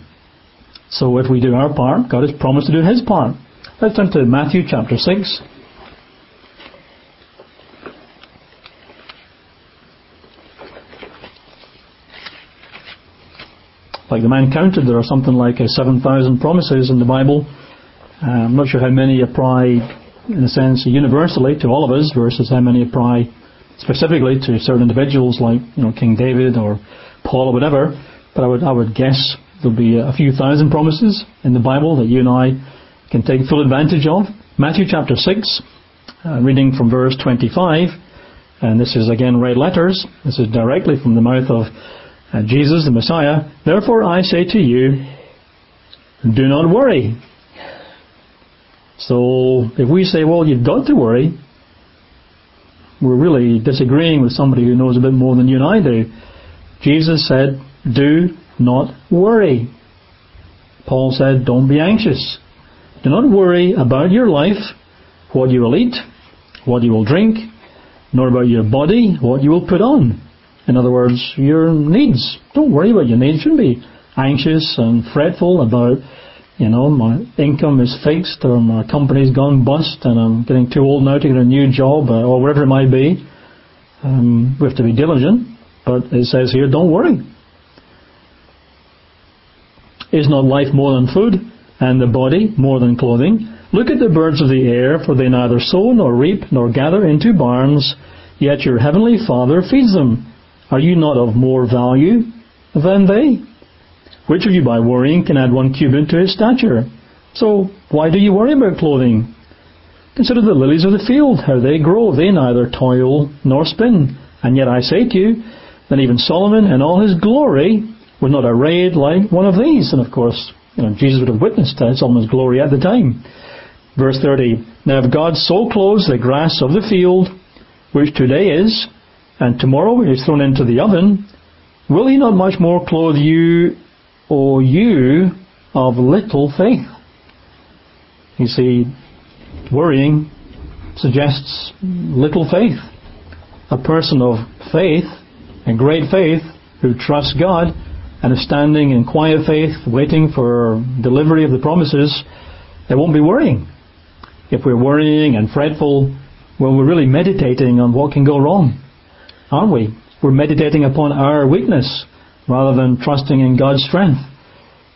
So if we do our part, God has promised to do His part. Let's turn to Matthew chapter six. Like the man counted, there are something like uh, seven thousand promises in the Bible. Uh, I'm not sure how many apply, in a sense, universally to all of us, versus how many apply specifically to certain individuals like, you know, King David or Paul or whatever. But I would I would guess there'll be a few thousand promises in the Bible that you and I can take full advantage of. Matthew chapter six, uh, reading from verse twenty-five, and this is again red letters. This is directly from the mouth of uh, Jesus the Messiah. Therefore I say to you, do not worry. So if we say, well, you've got to worry, we're really disagreeing with somebody who knows a bit more than you and I do. Jesus said, do not worry. Paul said, don't be anxious. Do not worry about your life, what you will eat, what you will drink, nor about your body, what you will put on. In other words, your needs. Don't worry about your needs. You shouldn't be anxious and fretful about, you know, my income is fixed, or my company's gone bust and I'm getting too old now to get a new job, or whatever it might be. Um, we have to be diligent, but it says here, don't worry. Is not life more than food, and the body more than clothing? Look at the birds of the air, for they neither sow nor reap nor gather into barns, yet your heavenly Father feeds them. Are you not of more value than they? Which of you by worrying can add one cubit to his stature? So why do you worry about clothing? Consider the lilies of the field, how they grow. They neither toil nor spin. And yet I say to you, that even Solomon in all his glory was not arrayed like one of these. And of course, you know, Jesus would have witnessed uh, Solomon's glory at the time. Verse thirty, now if God so clothes the grass of the field, which today is, and tomorrow is thrown into the oven, will He not much more clothe you, O you of little faith? You see, worrying suggests little faith. A person of faith, and great faith, who trusts God and is standing in quiet faith, waiting for delivery of the promises, they won't be worrying. If we're worrying and fretful, well, we're really meditating on what can go wrong, aren't we? We're meditating upon our weakness rather than trusting in God's strength.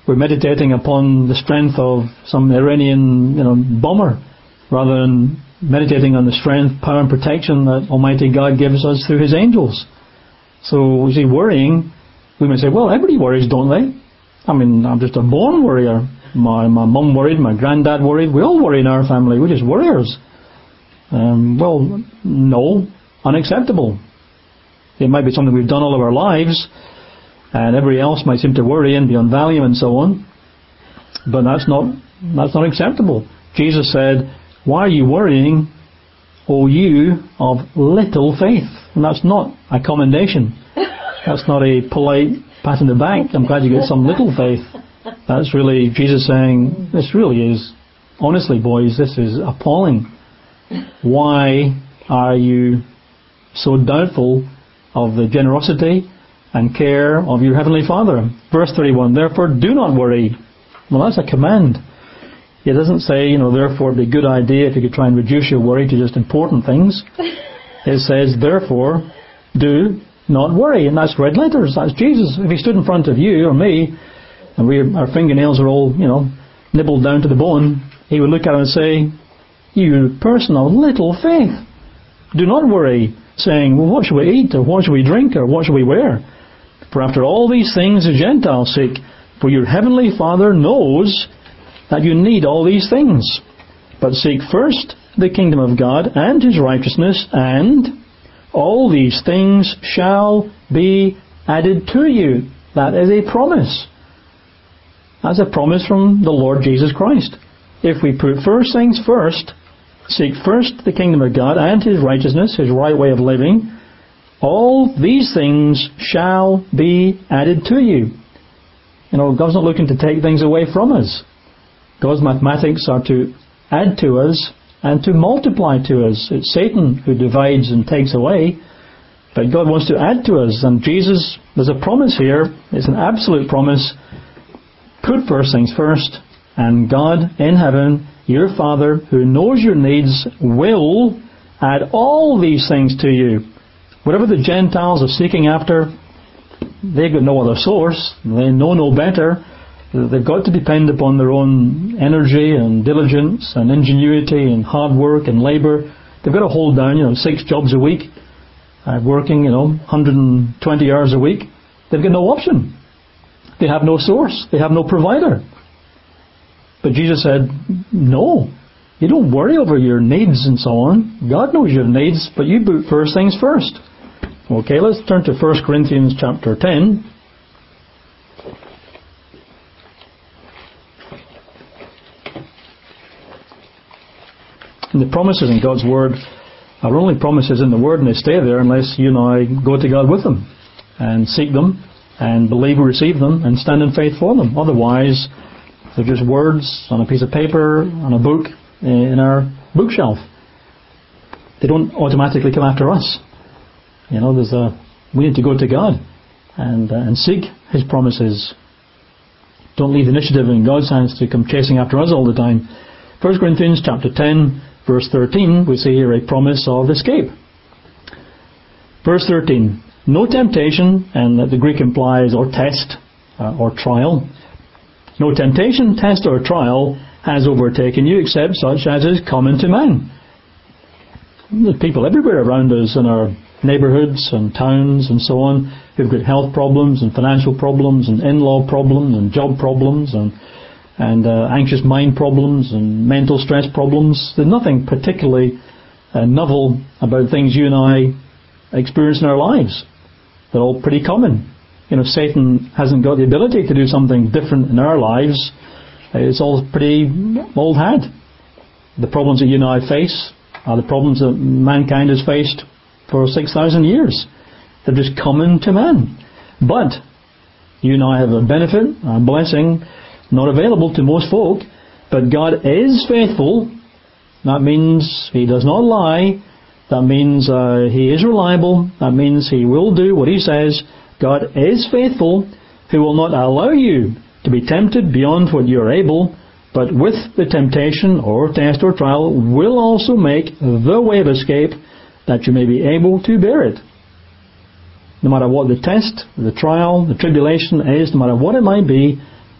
we're meditating upon the strength of some Iranian, you know, bomber, rather than meditating on the strength, power and protection that Almighty God gives us through His angels. So, you see, worrying, we may say, well, everybody worries, don't they? I mean, I'm just a born worrier. My my mum worried, my granddad worried. We all worry in our family. We're just worriers. Um, well, no, unacceptable. It might be something we've done all of our lives, and everybody else might seem to worry and be on Valium and so on. But that's not that's not acceptable. Jesus said, "Why are you worrying, O you of little faith?" And that's not a commendation. That's not a polite pat in the back. I'm glad you get some little faith. That's really Jesus saying, this really is, honestly, boys, this is appalling. Why are you so doubtful of the generosity and care of your Heavenly Father? Verse thirty-one, therefore do not worry. Well, that's a command. It doesn't say, you know, therefore it'd be a good idea if you could try and reduce your worry to just important things. It says, therefore, do not worry. And that's red letters. That's Jesus. If He stood in front of you or me, and we, our fingernails are all, you know, nibbled down to the bone, He would look at it and say, you person of little faith, do not worry, saying, well, what shall we eat, or what shall we drink, or what shall we wear? For after all these things the Gentiles seek, for your Heavenly Father knows that you need all these things. But seek first the kingdom of God and His righteousness, and all these things shall be added to you. That is a promise. That's a promise from the Lord Jesus Christ. If we put first things first, seek first the kingdom of God and His righteousness, His right way of living, all these things shall be added to you. You know, God's not looking to take things away from us. God's mathematics are to add to us and to multiply to us. It's Satan who divides and takes away, but God wants to add to us. And Jesus, there's a promise here. It's an absolute promise. Put first things first, and God in heaven, your Father, who knows your needs, will add all these things to you. Whatever the Gentiles are seeking after, they've got no other source. They know no better. They've got to depend upon their own energy and diligence and ingenuity and hard work and labour. They've got to hold down, you know, six jobs a week, uh, working, you know, one hundred twenty hours a week. They've got no option. They have no source. They have no provider. But Jesus said, no, you don't worry over your needs and so on. God knows your needs, but you put first things first. Okay, let's turn to First Corinthians chapter ten. And the promises in God's Word are only promises in the Word, and they stay there unless you and I go to God with them and seek them and believe we receive them and stand in faith for them. Otherwise, they're just words on a piece of paper, on a book, in our bookshelf. They don't automatically come after us. You know, there's a we need to go to God and uh, and seek His promises. Don't leave the initiative in God's hands to come chasing after us all the time. First Corinthians chapter ten, verse thirteen, we see here a promise of escape. Verse thirteen, no temptation, and the Greek implies or test uh, or trial. No temptation, test or trial has overtaken you except such as is common to man. There's people everywhere around us in our neighbourhoods and towns and so on who've got health problems and financial problems and in-law problems and job problems and and uh, anxious mind problems and mental stress problems. There's nothing particularly uh, novel about things you and I experience in our lives. They're all pretty common. You know, Satan hasn't got the ability to do something different in our lives. It's all pretty old hat. The problems that you and I face are the problems that mankind has faced for six thousand years. They're just common to man. But you and I have a benefit, a blessing, not available to most folk, but God is faithful. That means He does not lie. That means uh, He is reliable. That means He will do what He says. God is faithful, who will not allow you to be tempted beyond what you are able, but with the temptation or test or trial will also make the way of escape, that you may be able to bear it. No matter what the test, the trial, the tribulation is, no matter what it might be,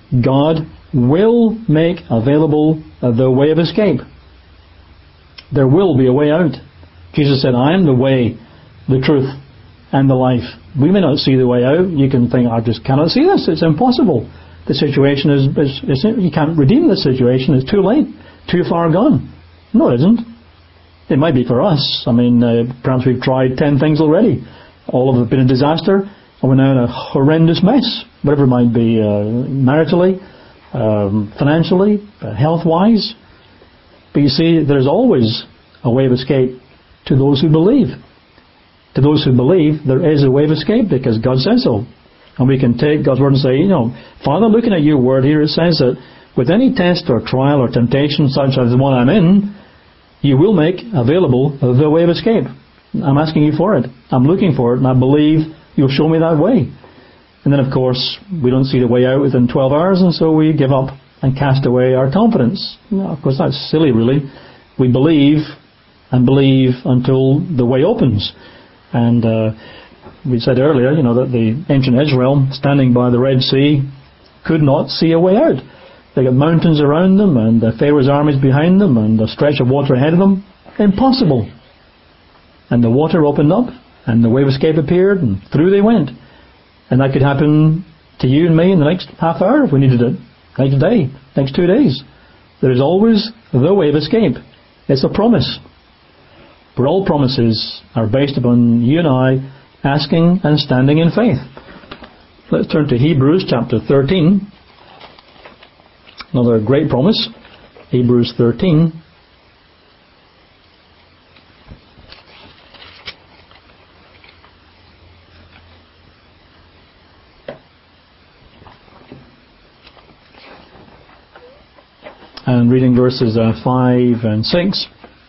God will make available the way of escape. There will be a way out. Jesus said, I am the way, the truth, and the life. We may not see the way out. You can think, I just cannot see this. It's impossible. The situation is, is, is you can't redeem the situation. It's too late, too far gone. No, it isn't. It might be for us. I mean, uh, perhaps we've tried ten things already. All of them have been a disaster, and we're now in a horrendous mess, whatever it might be, uh, maritally, um, financially, uh, health-wise. But you see, there's always a way of escape to those who believe. To those who believe, there is a way of escape because God says so. And we can take God's word and say, you know, Father, looking at your word here, it says that with any test or trial or temptation such as the one I'm in, you will make available the way of escape. I'm asking you for it. I'm looking for it, and I believe you'll show me that way. And then, of course, we don't see the way out within twelve hours, and so we give up and cast away our confidence. Well, of course, that's silly, really. We believe and believe until the way opens. And uh, we said earlier, you know, that the ancient Israel, standing by the Red Sea, could not see a way out. They got mountains around them, and the Pharaoh's armies behind them, and a stretch of water ahead of them. Impossible. And the water opened up, and the way of escape appeared, and through they went. And that could happen to you and me in the next half hour if we needed it. Next day, next two days. There is always the way of escape. It's a promise. But all promises are based upon you and I asking and standing in faith. Let's turn to Hebrews chapter thirteen. Another great promise. Hebrews thirteen. And reading verses uh, five and six.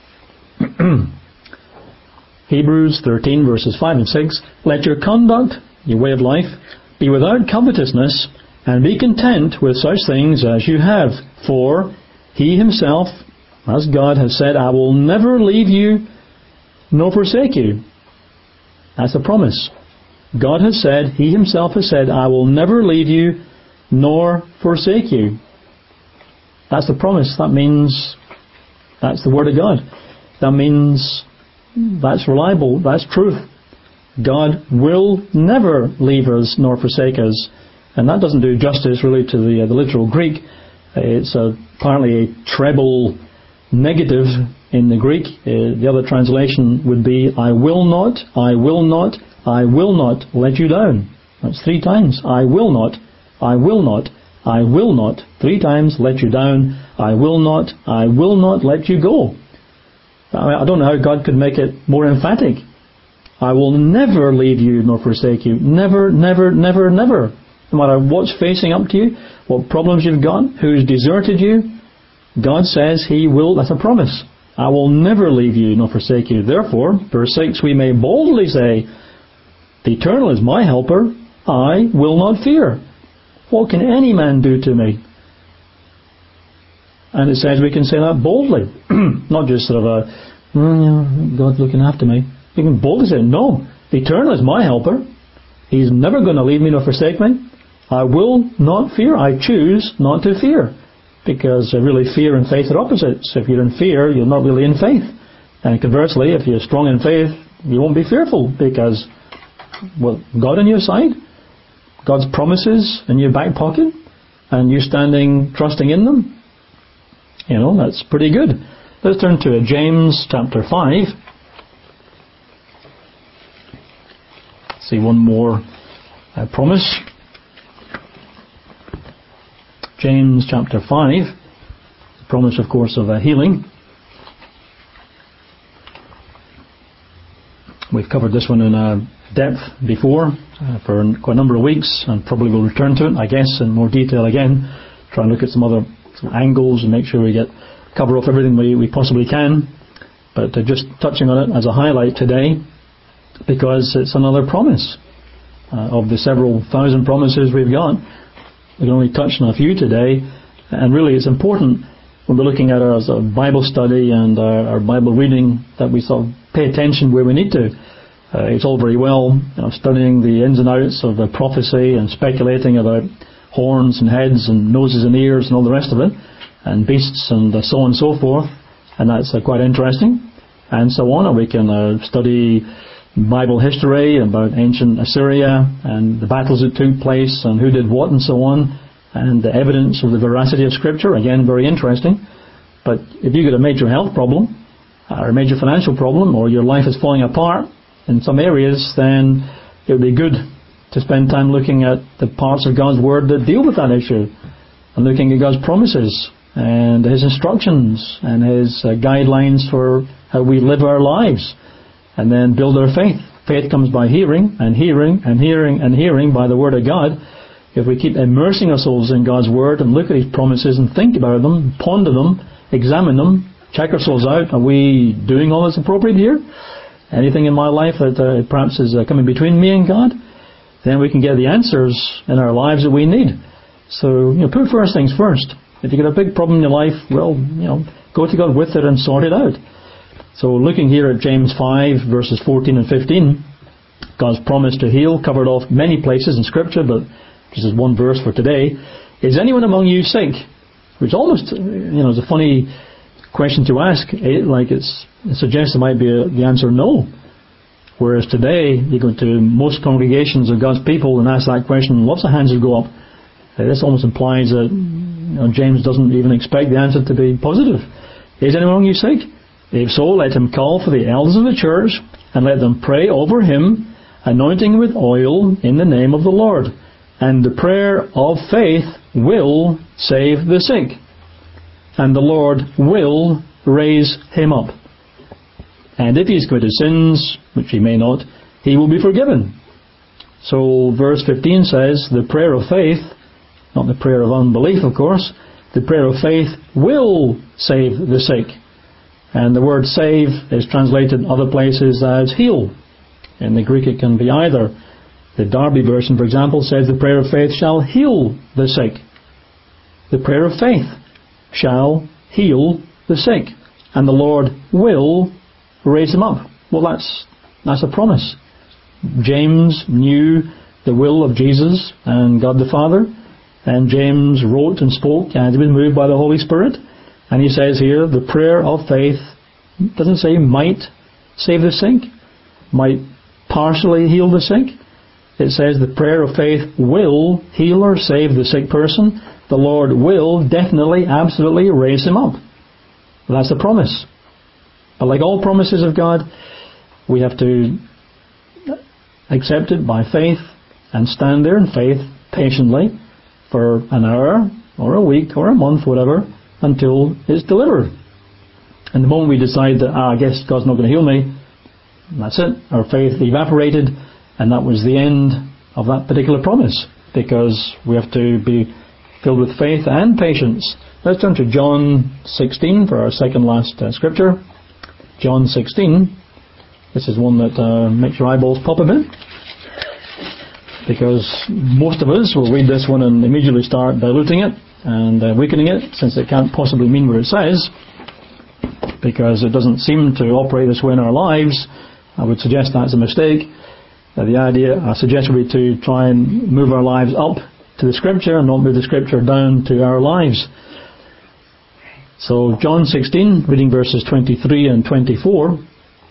Hebrews thirteen verses five and six. Let your conduct, your way of life, be without covetousness, and be content with such things as you have. For He Himself, as God has said, I will never leave you nor forsake you. That's a promise. God has said, He Himself has said, I will never leave you nor forsake you. That's the promise. That means that's the Word of God. That means that's reliable. That's truth. God will never leave us nor forsake us. And that doesn't do justice really to the, uh, the literal Greek. It's uh, apparently a treble negative in the Greek. Uh, the other translation would be, I will not, I will not, I will not let you down. That's three times. I will not, I will not, I will not. Three times, let you down. I will not, I will not let you go. I mean, I don't know how God could make it more emphatic. I will never leave you nor forsake you. Never, never, never, never. No matter what's facing up to you, what problems you've got, who's deserted you, God says He will, that's a promise. I will never leave you nor forsake you. Therefore, verse six, we may boldly say, the Eternal is my helper, I will not fear. What can any man do to me? And it says we can say that boldly. Not just sort of a, oh, God's looking after me. You can boldly say, no, the Eternal is my helper. He's never going to leave me nor forsake me. I will not fear. I choose not to fear. Because really fear and faith are opposites. If you're in fear, you're not really in faith. And conversely, if you're strong in faith, you won't be fearful. Because, well, God on your side, God's promises in your back pocket, and you standing trusting in them, you know, that's pretty good. Let's turn to James chapter five. See one more uh, promise. James chapter five. The promise, of course, of uh, healing. We've covered this one in uh, depth before uh, for quite a number of weeks, and probably will return to it, I guess, in more detail again. Try and look at some other some angles and make sure we get cover off everything we, we possibly can. But uh, just touching on it as a highlight today, because it's another promise uh, of the several thousand promises we've got. We can only touch on a few today, and really it's important when we're looking at our sort of Bible study and our, our Bible reading that we sort of pay attention where we need to. Uh, it's all very well, you know, studying the ins and outs of the prophecy and speculating about horns and heads and noses and ears and all the rest of it, and beasts and uh, so on and so forth, and that's uh, quite interesting, and so on. And we can uh, study Bible history about ancient Assyria and the battles that took place and who did what and so on, and the evidence of the veracity of Scripture. Again, very interesting. But if you've got a major health problem, or a major financial problem, or your life is falling apart in some areas, then it would be good to spend time looking at the parts of God's Word that deal with that issue, and looking at God's promises and His instructions and His uh, guidelines for how we live our lives, and then build our faith. Faith comes by hearing, and hearing, and hearing, and hearing by the Word of God. If we keep immersing ourselves in God's Word and look at His promises and think about them, ponder them, examine them, check ourselves out, are we doing all that's appropriate here? Anything in my life that uh, perhaps is uh, coming between me and God? Then we can get the answers in our lives that we need. So, you know, put first things first. If you've got a big problem in your life, well, you know, go to God with it and sort it out. So looking here at James five, verses fourteen and fifteen, God's promise to heal, covered off many places in Scripture, but this is one verse for today. Is anyone among you sick? Which almost, you know, is a funny question to ask. It, like it's, it suggests it might be a, the answer no. Whereas today, you go to most congregations of God's people and ask that question, lots of hands will go up. Uh, this almost implies that, you know, James doesn't even expect the answer to be positive. Is anyone among you sick? If so, let him call for the elders of the church and let them pray over him, anointing with oil in the name of the Lord. And the prayer of faith will save the sick, and the Lord will raise him up. And if he's committed sins, which he may not, he will be forgiven. So verse fifteen says, the prayer of faith, not the prayer of unbelief, of course, the prayer of faith will save the sick. And the word save is translated in other places as heal. In the Greek it can be either. The Darby version, for example, says the prayer of faith shall heal the sick. The prayer of faith shall heal the sick, and the Lord will raise them up. Well, that's that's a promise. James knew the will of Jesus and God the Father, and James wrote and spoke, and he was moved by the Holy Spirit. And he says here, the prayer of faith doesn't say might save the sick, might partially heal the sick. It says the prayer of faith will heal or save the sick person. The Lord will definitely, absolutely raise him up. Well, that's the promise. But like all promises of God, we have to accept it by faith and stand there in faith patiently for an hour or a week or a month, whatever, until it's delivered. And the moment we decide that, ah, I guess God's not going to heal me, that's it. Our faith evaporated, and that was the end of that particular promise, because we have to be filled with faith and patience. Let's turn to John sixteen for our second last uh, scripture. John sixteen. This is one that uh, makes your eyeballs pop a bit, because most of us will read this one and immediately start diluting it and uh, weakening it, since it can't possibly mean what it says, because it doesn't seem to operate this way in our lives. I would suggest that's a mistake. Uh, the idea, I suggest, would be to try and move our lives up to the Scripture and not move the Scripture down to our lives. So John sixteen, reading verses twenty-three and twenty-four.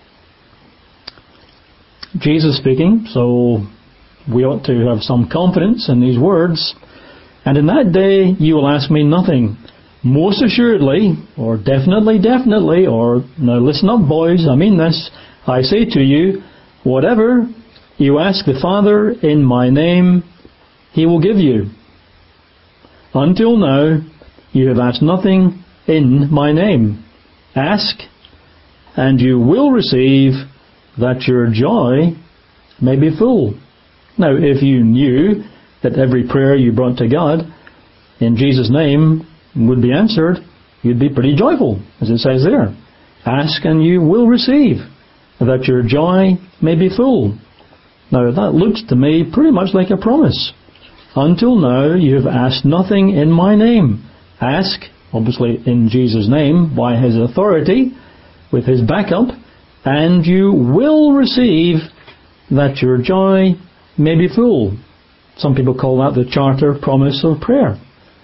Jesus speaking, so we ought to have some confidence in these words. And in that day you will ask me nothing. Most assuredly, or definitely, definitely, or now listen up, boys, I mean this, I say to you, whatever you ask the Father in my name, He will give you. Until now, you have asked nothing in my name. Ask, and you will receive, that your joy may be full. Now, if you knew that every prayer you brought to God in Jesus' name would be answered, you'd be pretty joyful, as it says there. Ask, and you will receive, that your joy may be full. Now, that looks to me pretty much like a promise. Until now, you have asked nothing in my name. Ask, obviously in Jesus' name, by His authority, with His backup, and you will receive, that your joy may be full. Some people call that the charter promise of prayer.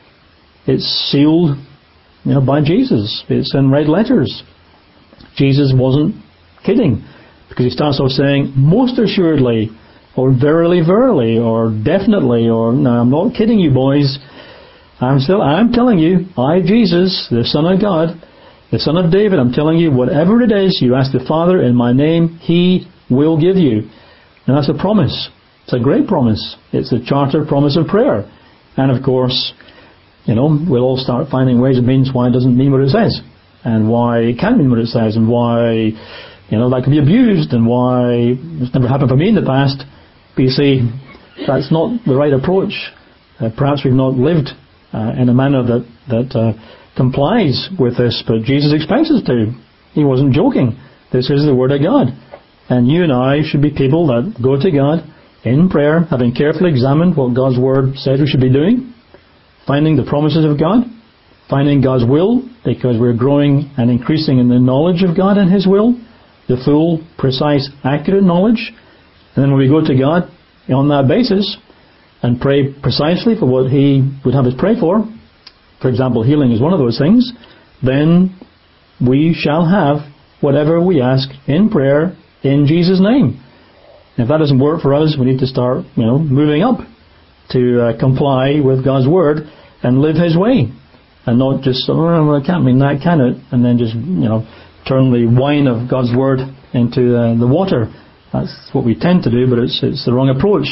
It's sealed, you know, by Jesus. It's in red letters. Jesus wasn't kidding, because he starts off saying, most assuredly, or verily, verily, or definitely, or no, I'm not kidding you, boys. I'm still, I'm telling you, I, Jesus, the Son of God, the Son of David, I'm telling you, whatever it is you ask the Father in my name, He will give you. And that's a promise. It's a great promise. It's the charter promise of prayer. And of course, you know, we'll all start finding ways and means why it doesn't mean what it says, and why it can't mean what it says, and why, you know, that can be abused, and why it's never happened for me in the past. But you see, that's not the right approach. Uh, perhaps we've not lived uh, in a manner that, that uh, complies with this, but Jesus expects us to. He wasn't joking. This is the Word of God. And you and I should be people that go to God in prayer, having carefully examined what God's Word says we should be doing, finding the promises of God, finding God's will, because we're growing and increasing in the knowledge of God and His will, the full, precise, accurate knowledge. And then when we go to God on that basis and pray precisely for what He would have us pray for, for example, healing is one of those things, then we shall have whatever we ask in prayer in Jesus' name. And if that doesn't work for us, we need to start, you know, moving up to uh, comply with God's Word and live His way, and not just, oh, well, it can't mean that, can it? And then just, you know, turn the wine of God's Word into uh, the water. That's what we tend to do, but it's it's the wrong approach.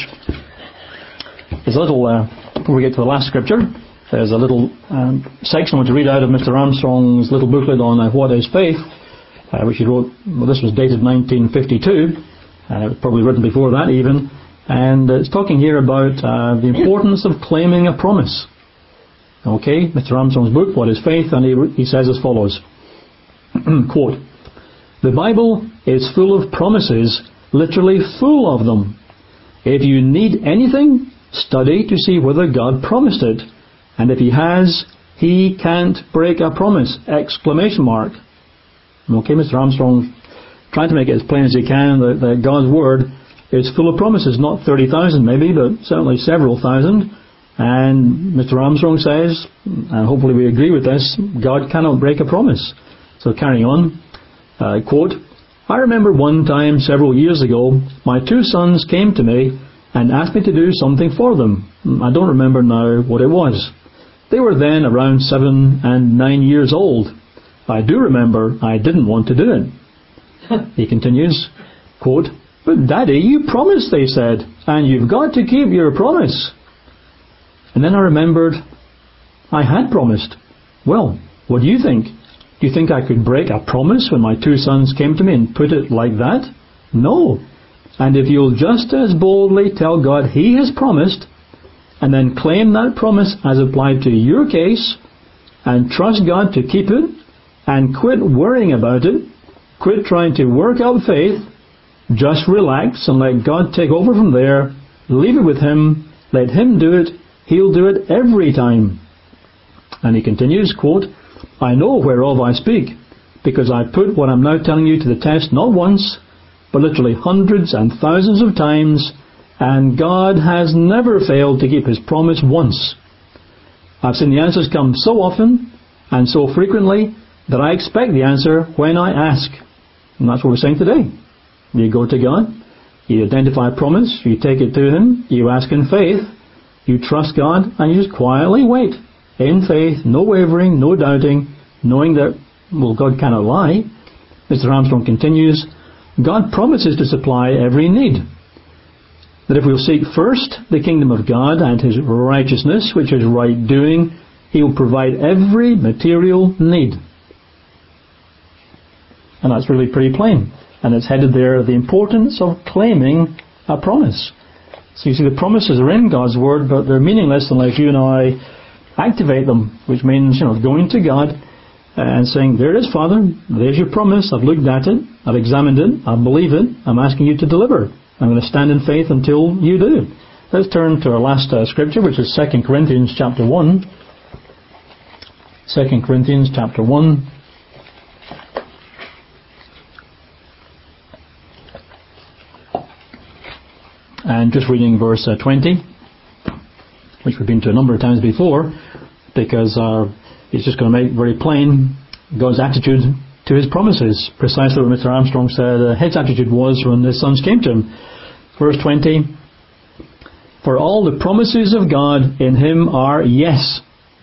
There's a little, uh, before we get to the last scripture, there's a little um, section I want to read out of Mister Armstrong's little booklet on uh, what is faith, uh, which he wrote, well, this was dated nineteen fifty-two, uh, it was probably written before that even, and uh, it's talking here about uh, the importance of claiming a promise. Okay, Mister Armstrong's book, What is Faith? And he, he says as follows, quote, "The Bible is full of promises, literally full of them. If you need anything, study to see whether God promised it. And if He has, He can't break a promise!" Exclamation mark. Okay, Mister Armstrong trying to make it as plain as he can that, that God's Word is full of promises, not thirty thousand maybe, but certainly several thousand. And Mister Armstrong says, and hopefully we agree with this, God cannot break a promise. So carrying on, uh, quote, "I remember one time several years ago, my two sons came to me and asked me to do something for them. I don't remember now what it was. They were then around seven and nine years old. I do remember I didn't want to do it." He continues, quote, "But Daddy, you promised," they said, "and you've got to keep your promise." And then I remembered I had promised. Well, what do you think? Do you think I could break a promise when my two sons came to me and put it like that? No. And if you'll just as boldly tell God He has promised, and then claim that promise as applied to your case, and trust God to keep it, and quit worrying about it, quit trying to work out faith, just relax and let God take over from there, leave it with Him, let Him do it, He'll do it every time. And he continues, quote, "I know whereof I speak, because I put what I'm now telling you to the test not once, but literally hundreds and thousands of times, and God has never failed to keep His promise once. I've seen the answers come so often and so frequently that I expect the answer when I ask." And that's what we're saying today. You go to God, you identify a promise, you take it to Him, you ask in faith, you trust God, and you just quietly wait. In faith, no wavering, no doubting, knowing that, well, God cannot lie. Mister Armstrong continues, God promises to supply every need. That if we'll seek first the kingdom of God and His righteousness, which is right doing, He will provide every material need. And that's really pretty plain. And it's headed there, the importance of claiming a promise. So you see, the promises are in God's Word, but they're meaningless unless you and I activate them, which means, you know, going to God and saying, "There it is, Father, there's your promise, I've looked at it, I've examined it, I believe it, I'm asking you to deliver. I'm going to stand in faith until you do." Let's turn to our last uh, scripture, which is Second Corinthians chapter one. Second Corinthians chapter one. And just reading verse uh, twenty. which we've been to a number of times before, because uh, he's just going to make very plain God's attitude to his promises. Precisely what Mister Armstrong said uh, his attitude was when his sons came to him. Verse twenty, for all the promises of God in him are yes,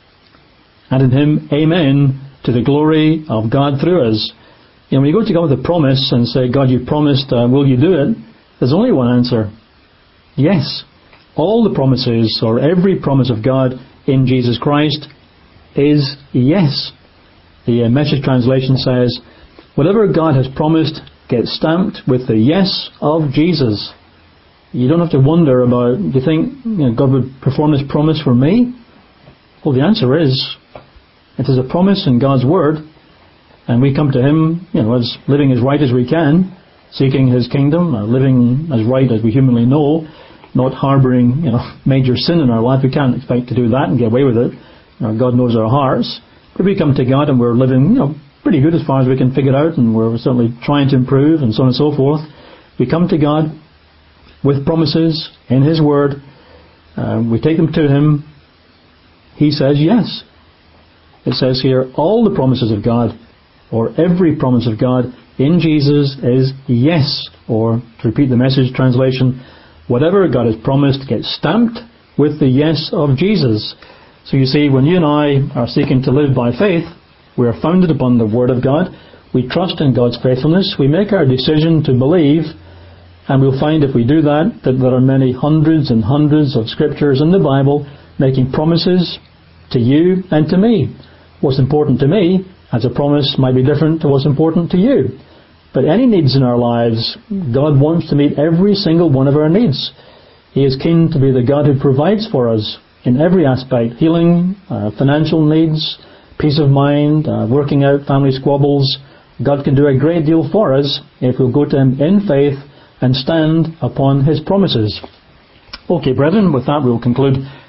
and in him amen, to the glory of God through us. You know, when you go to God with a promise and say, God, you promised, uh, will you do it? There's only one answer. Yes. All the promises, or every promise of God in Jesus Christ, is yes. The uh, Message translation says, whatever God has promised gets stamped with the yes of Jesus. You don't have to wonder about, do you think you know, God would perform this promise for me? Well, the answer is, it is a promise in God's Word, and we come to Him, you know, as living as right as we can, seeking His kingdom, uh, living as right as we humanly know, not harbouring, you know, major sin in our life. We can't expect to do that and get away with it. You know, God knows our hearts. But we come to God and we're living, you know, pretty good as far as we can figure out, and we're certainly trying to improve, and so on and so forth. We come to God with promises in His Word. Uh, we take them to Him. He says yes. It says here, all the promises of God, or every promise of God in Jesus is yes. Or, to repeat the Message translation, whatever God has promised gets stamped with the yes of Jesus. So you see, when you and I are seeking to live by faith, we are founded upon the Word of God. We trust in God's faithfulness. We make our decision to believe, and we'll find if we do that, that there are many hundreds and hundreds of scriptures in the Bible making promises to you and to me. What's important to me as a promise might be different to what's important to you. But any needs in our lives, God wants to meet every single one of our needs. He is keen to be the God who provides for us in every aspect: healing, uh, financial needs, peace of mind, uh, working out family squabbles. God can do a great deal for us if we'll go to Him in faith and stand upon His promises. Okay, brethren, with that we'll conclude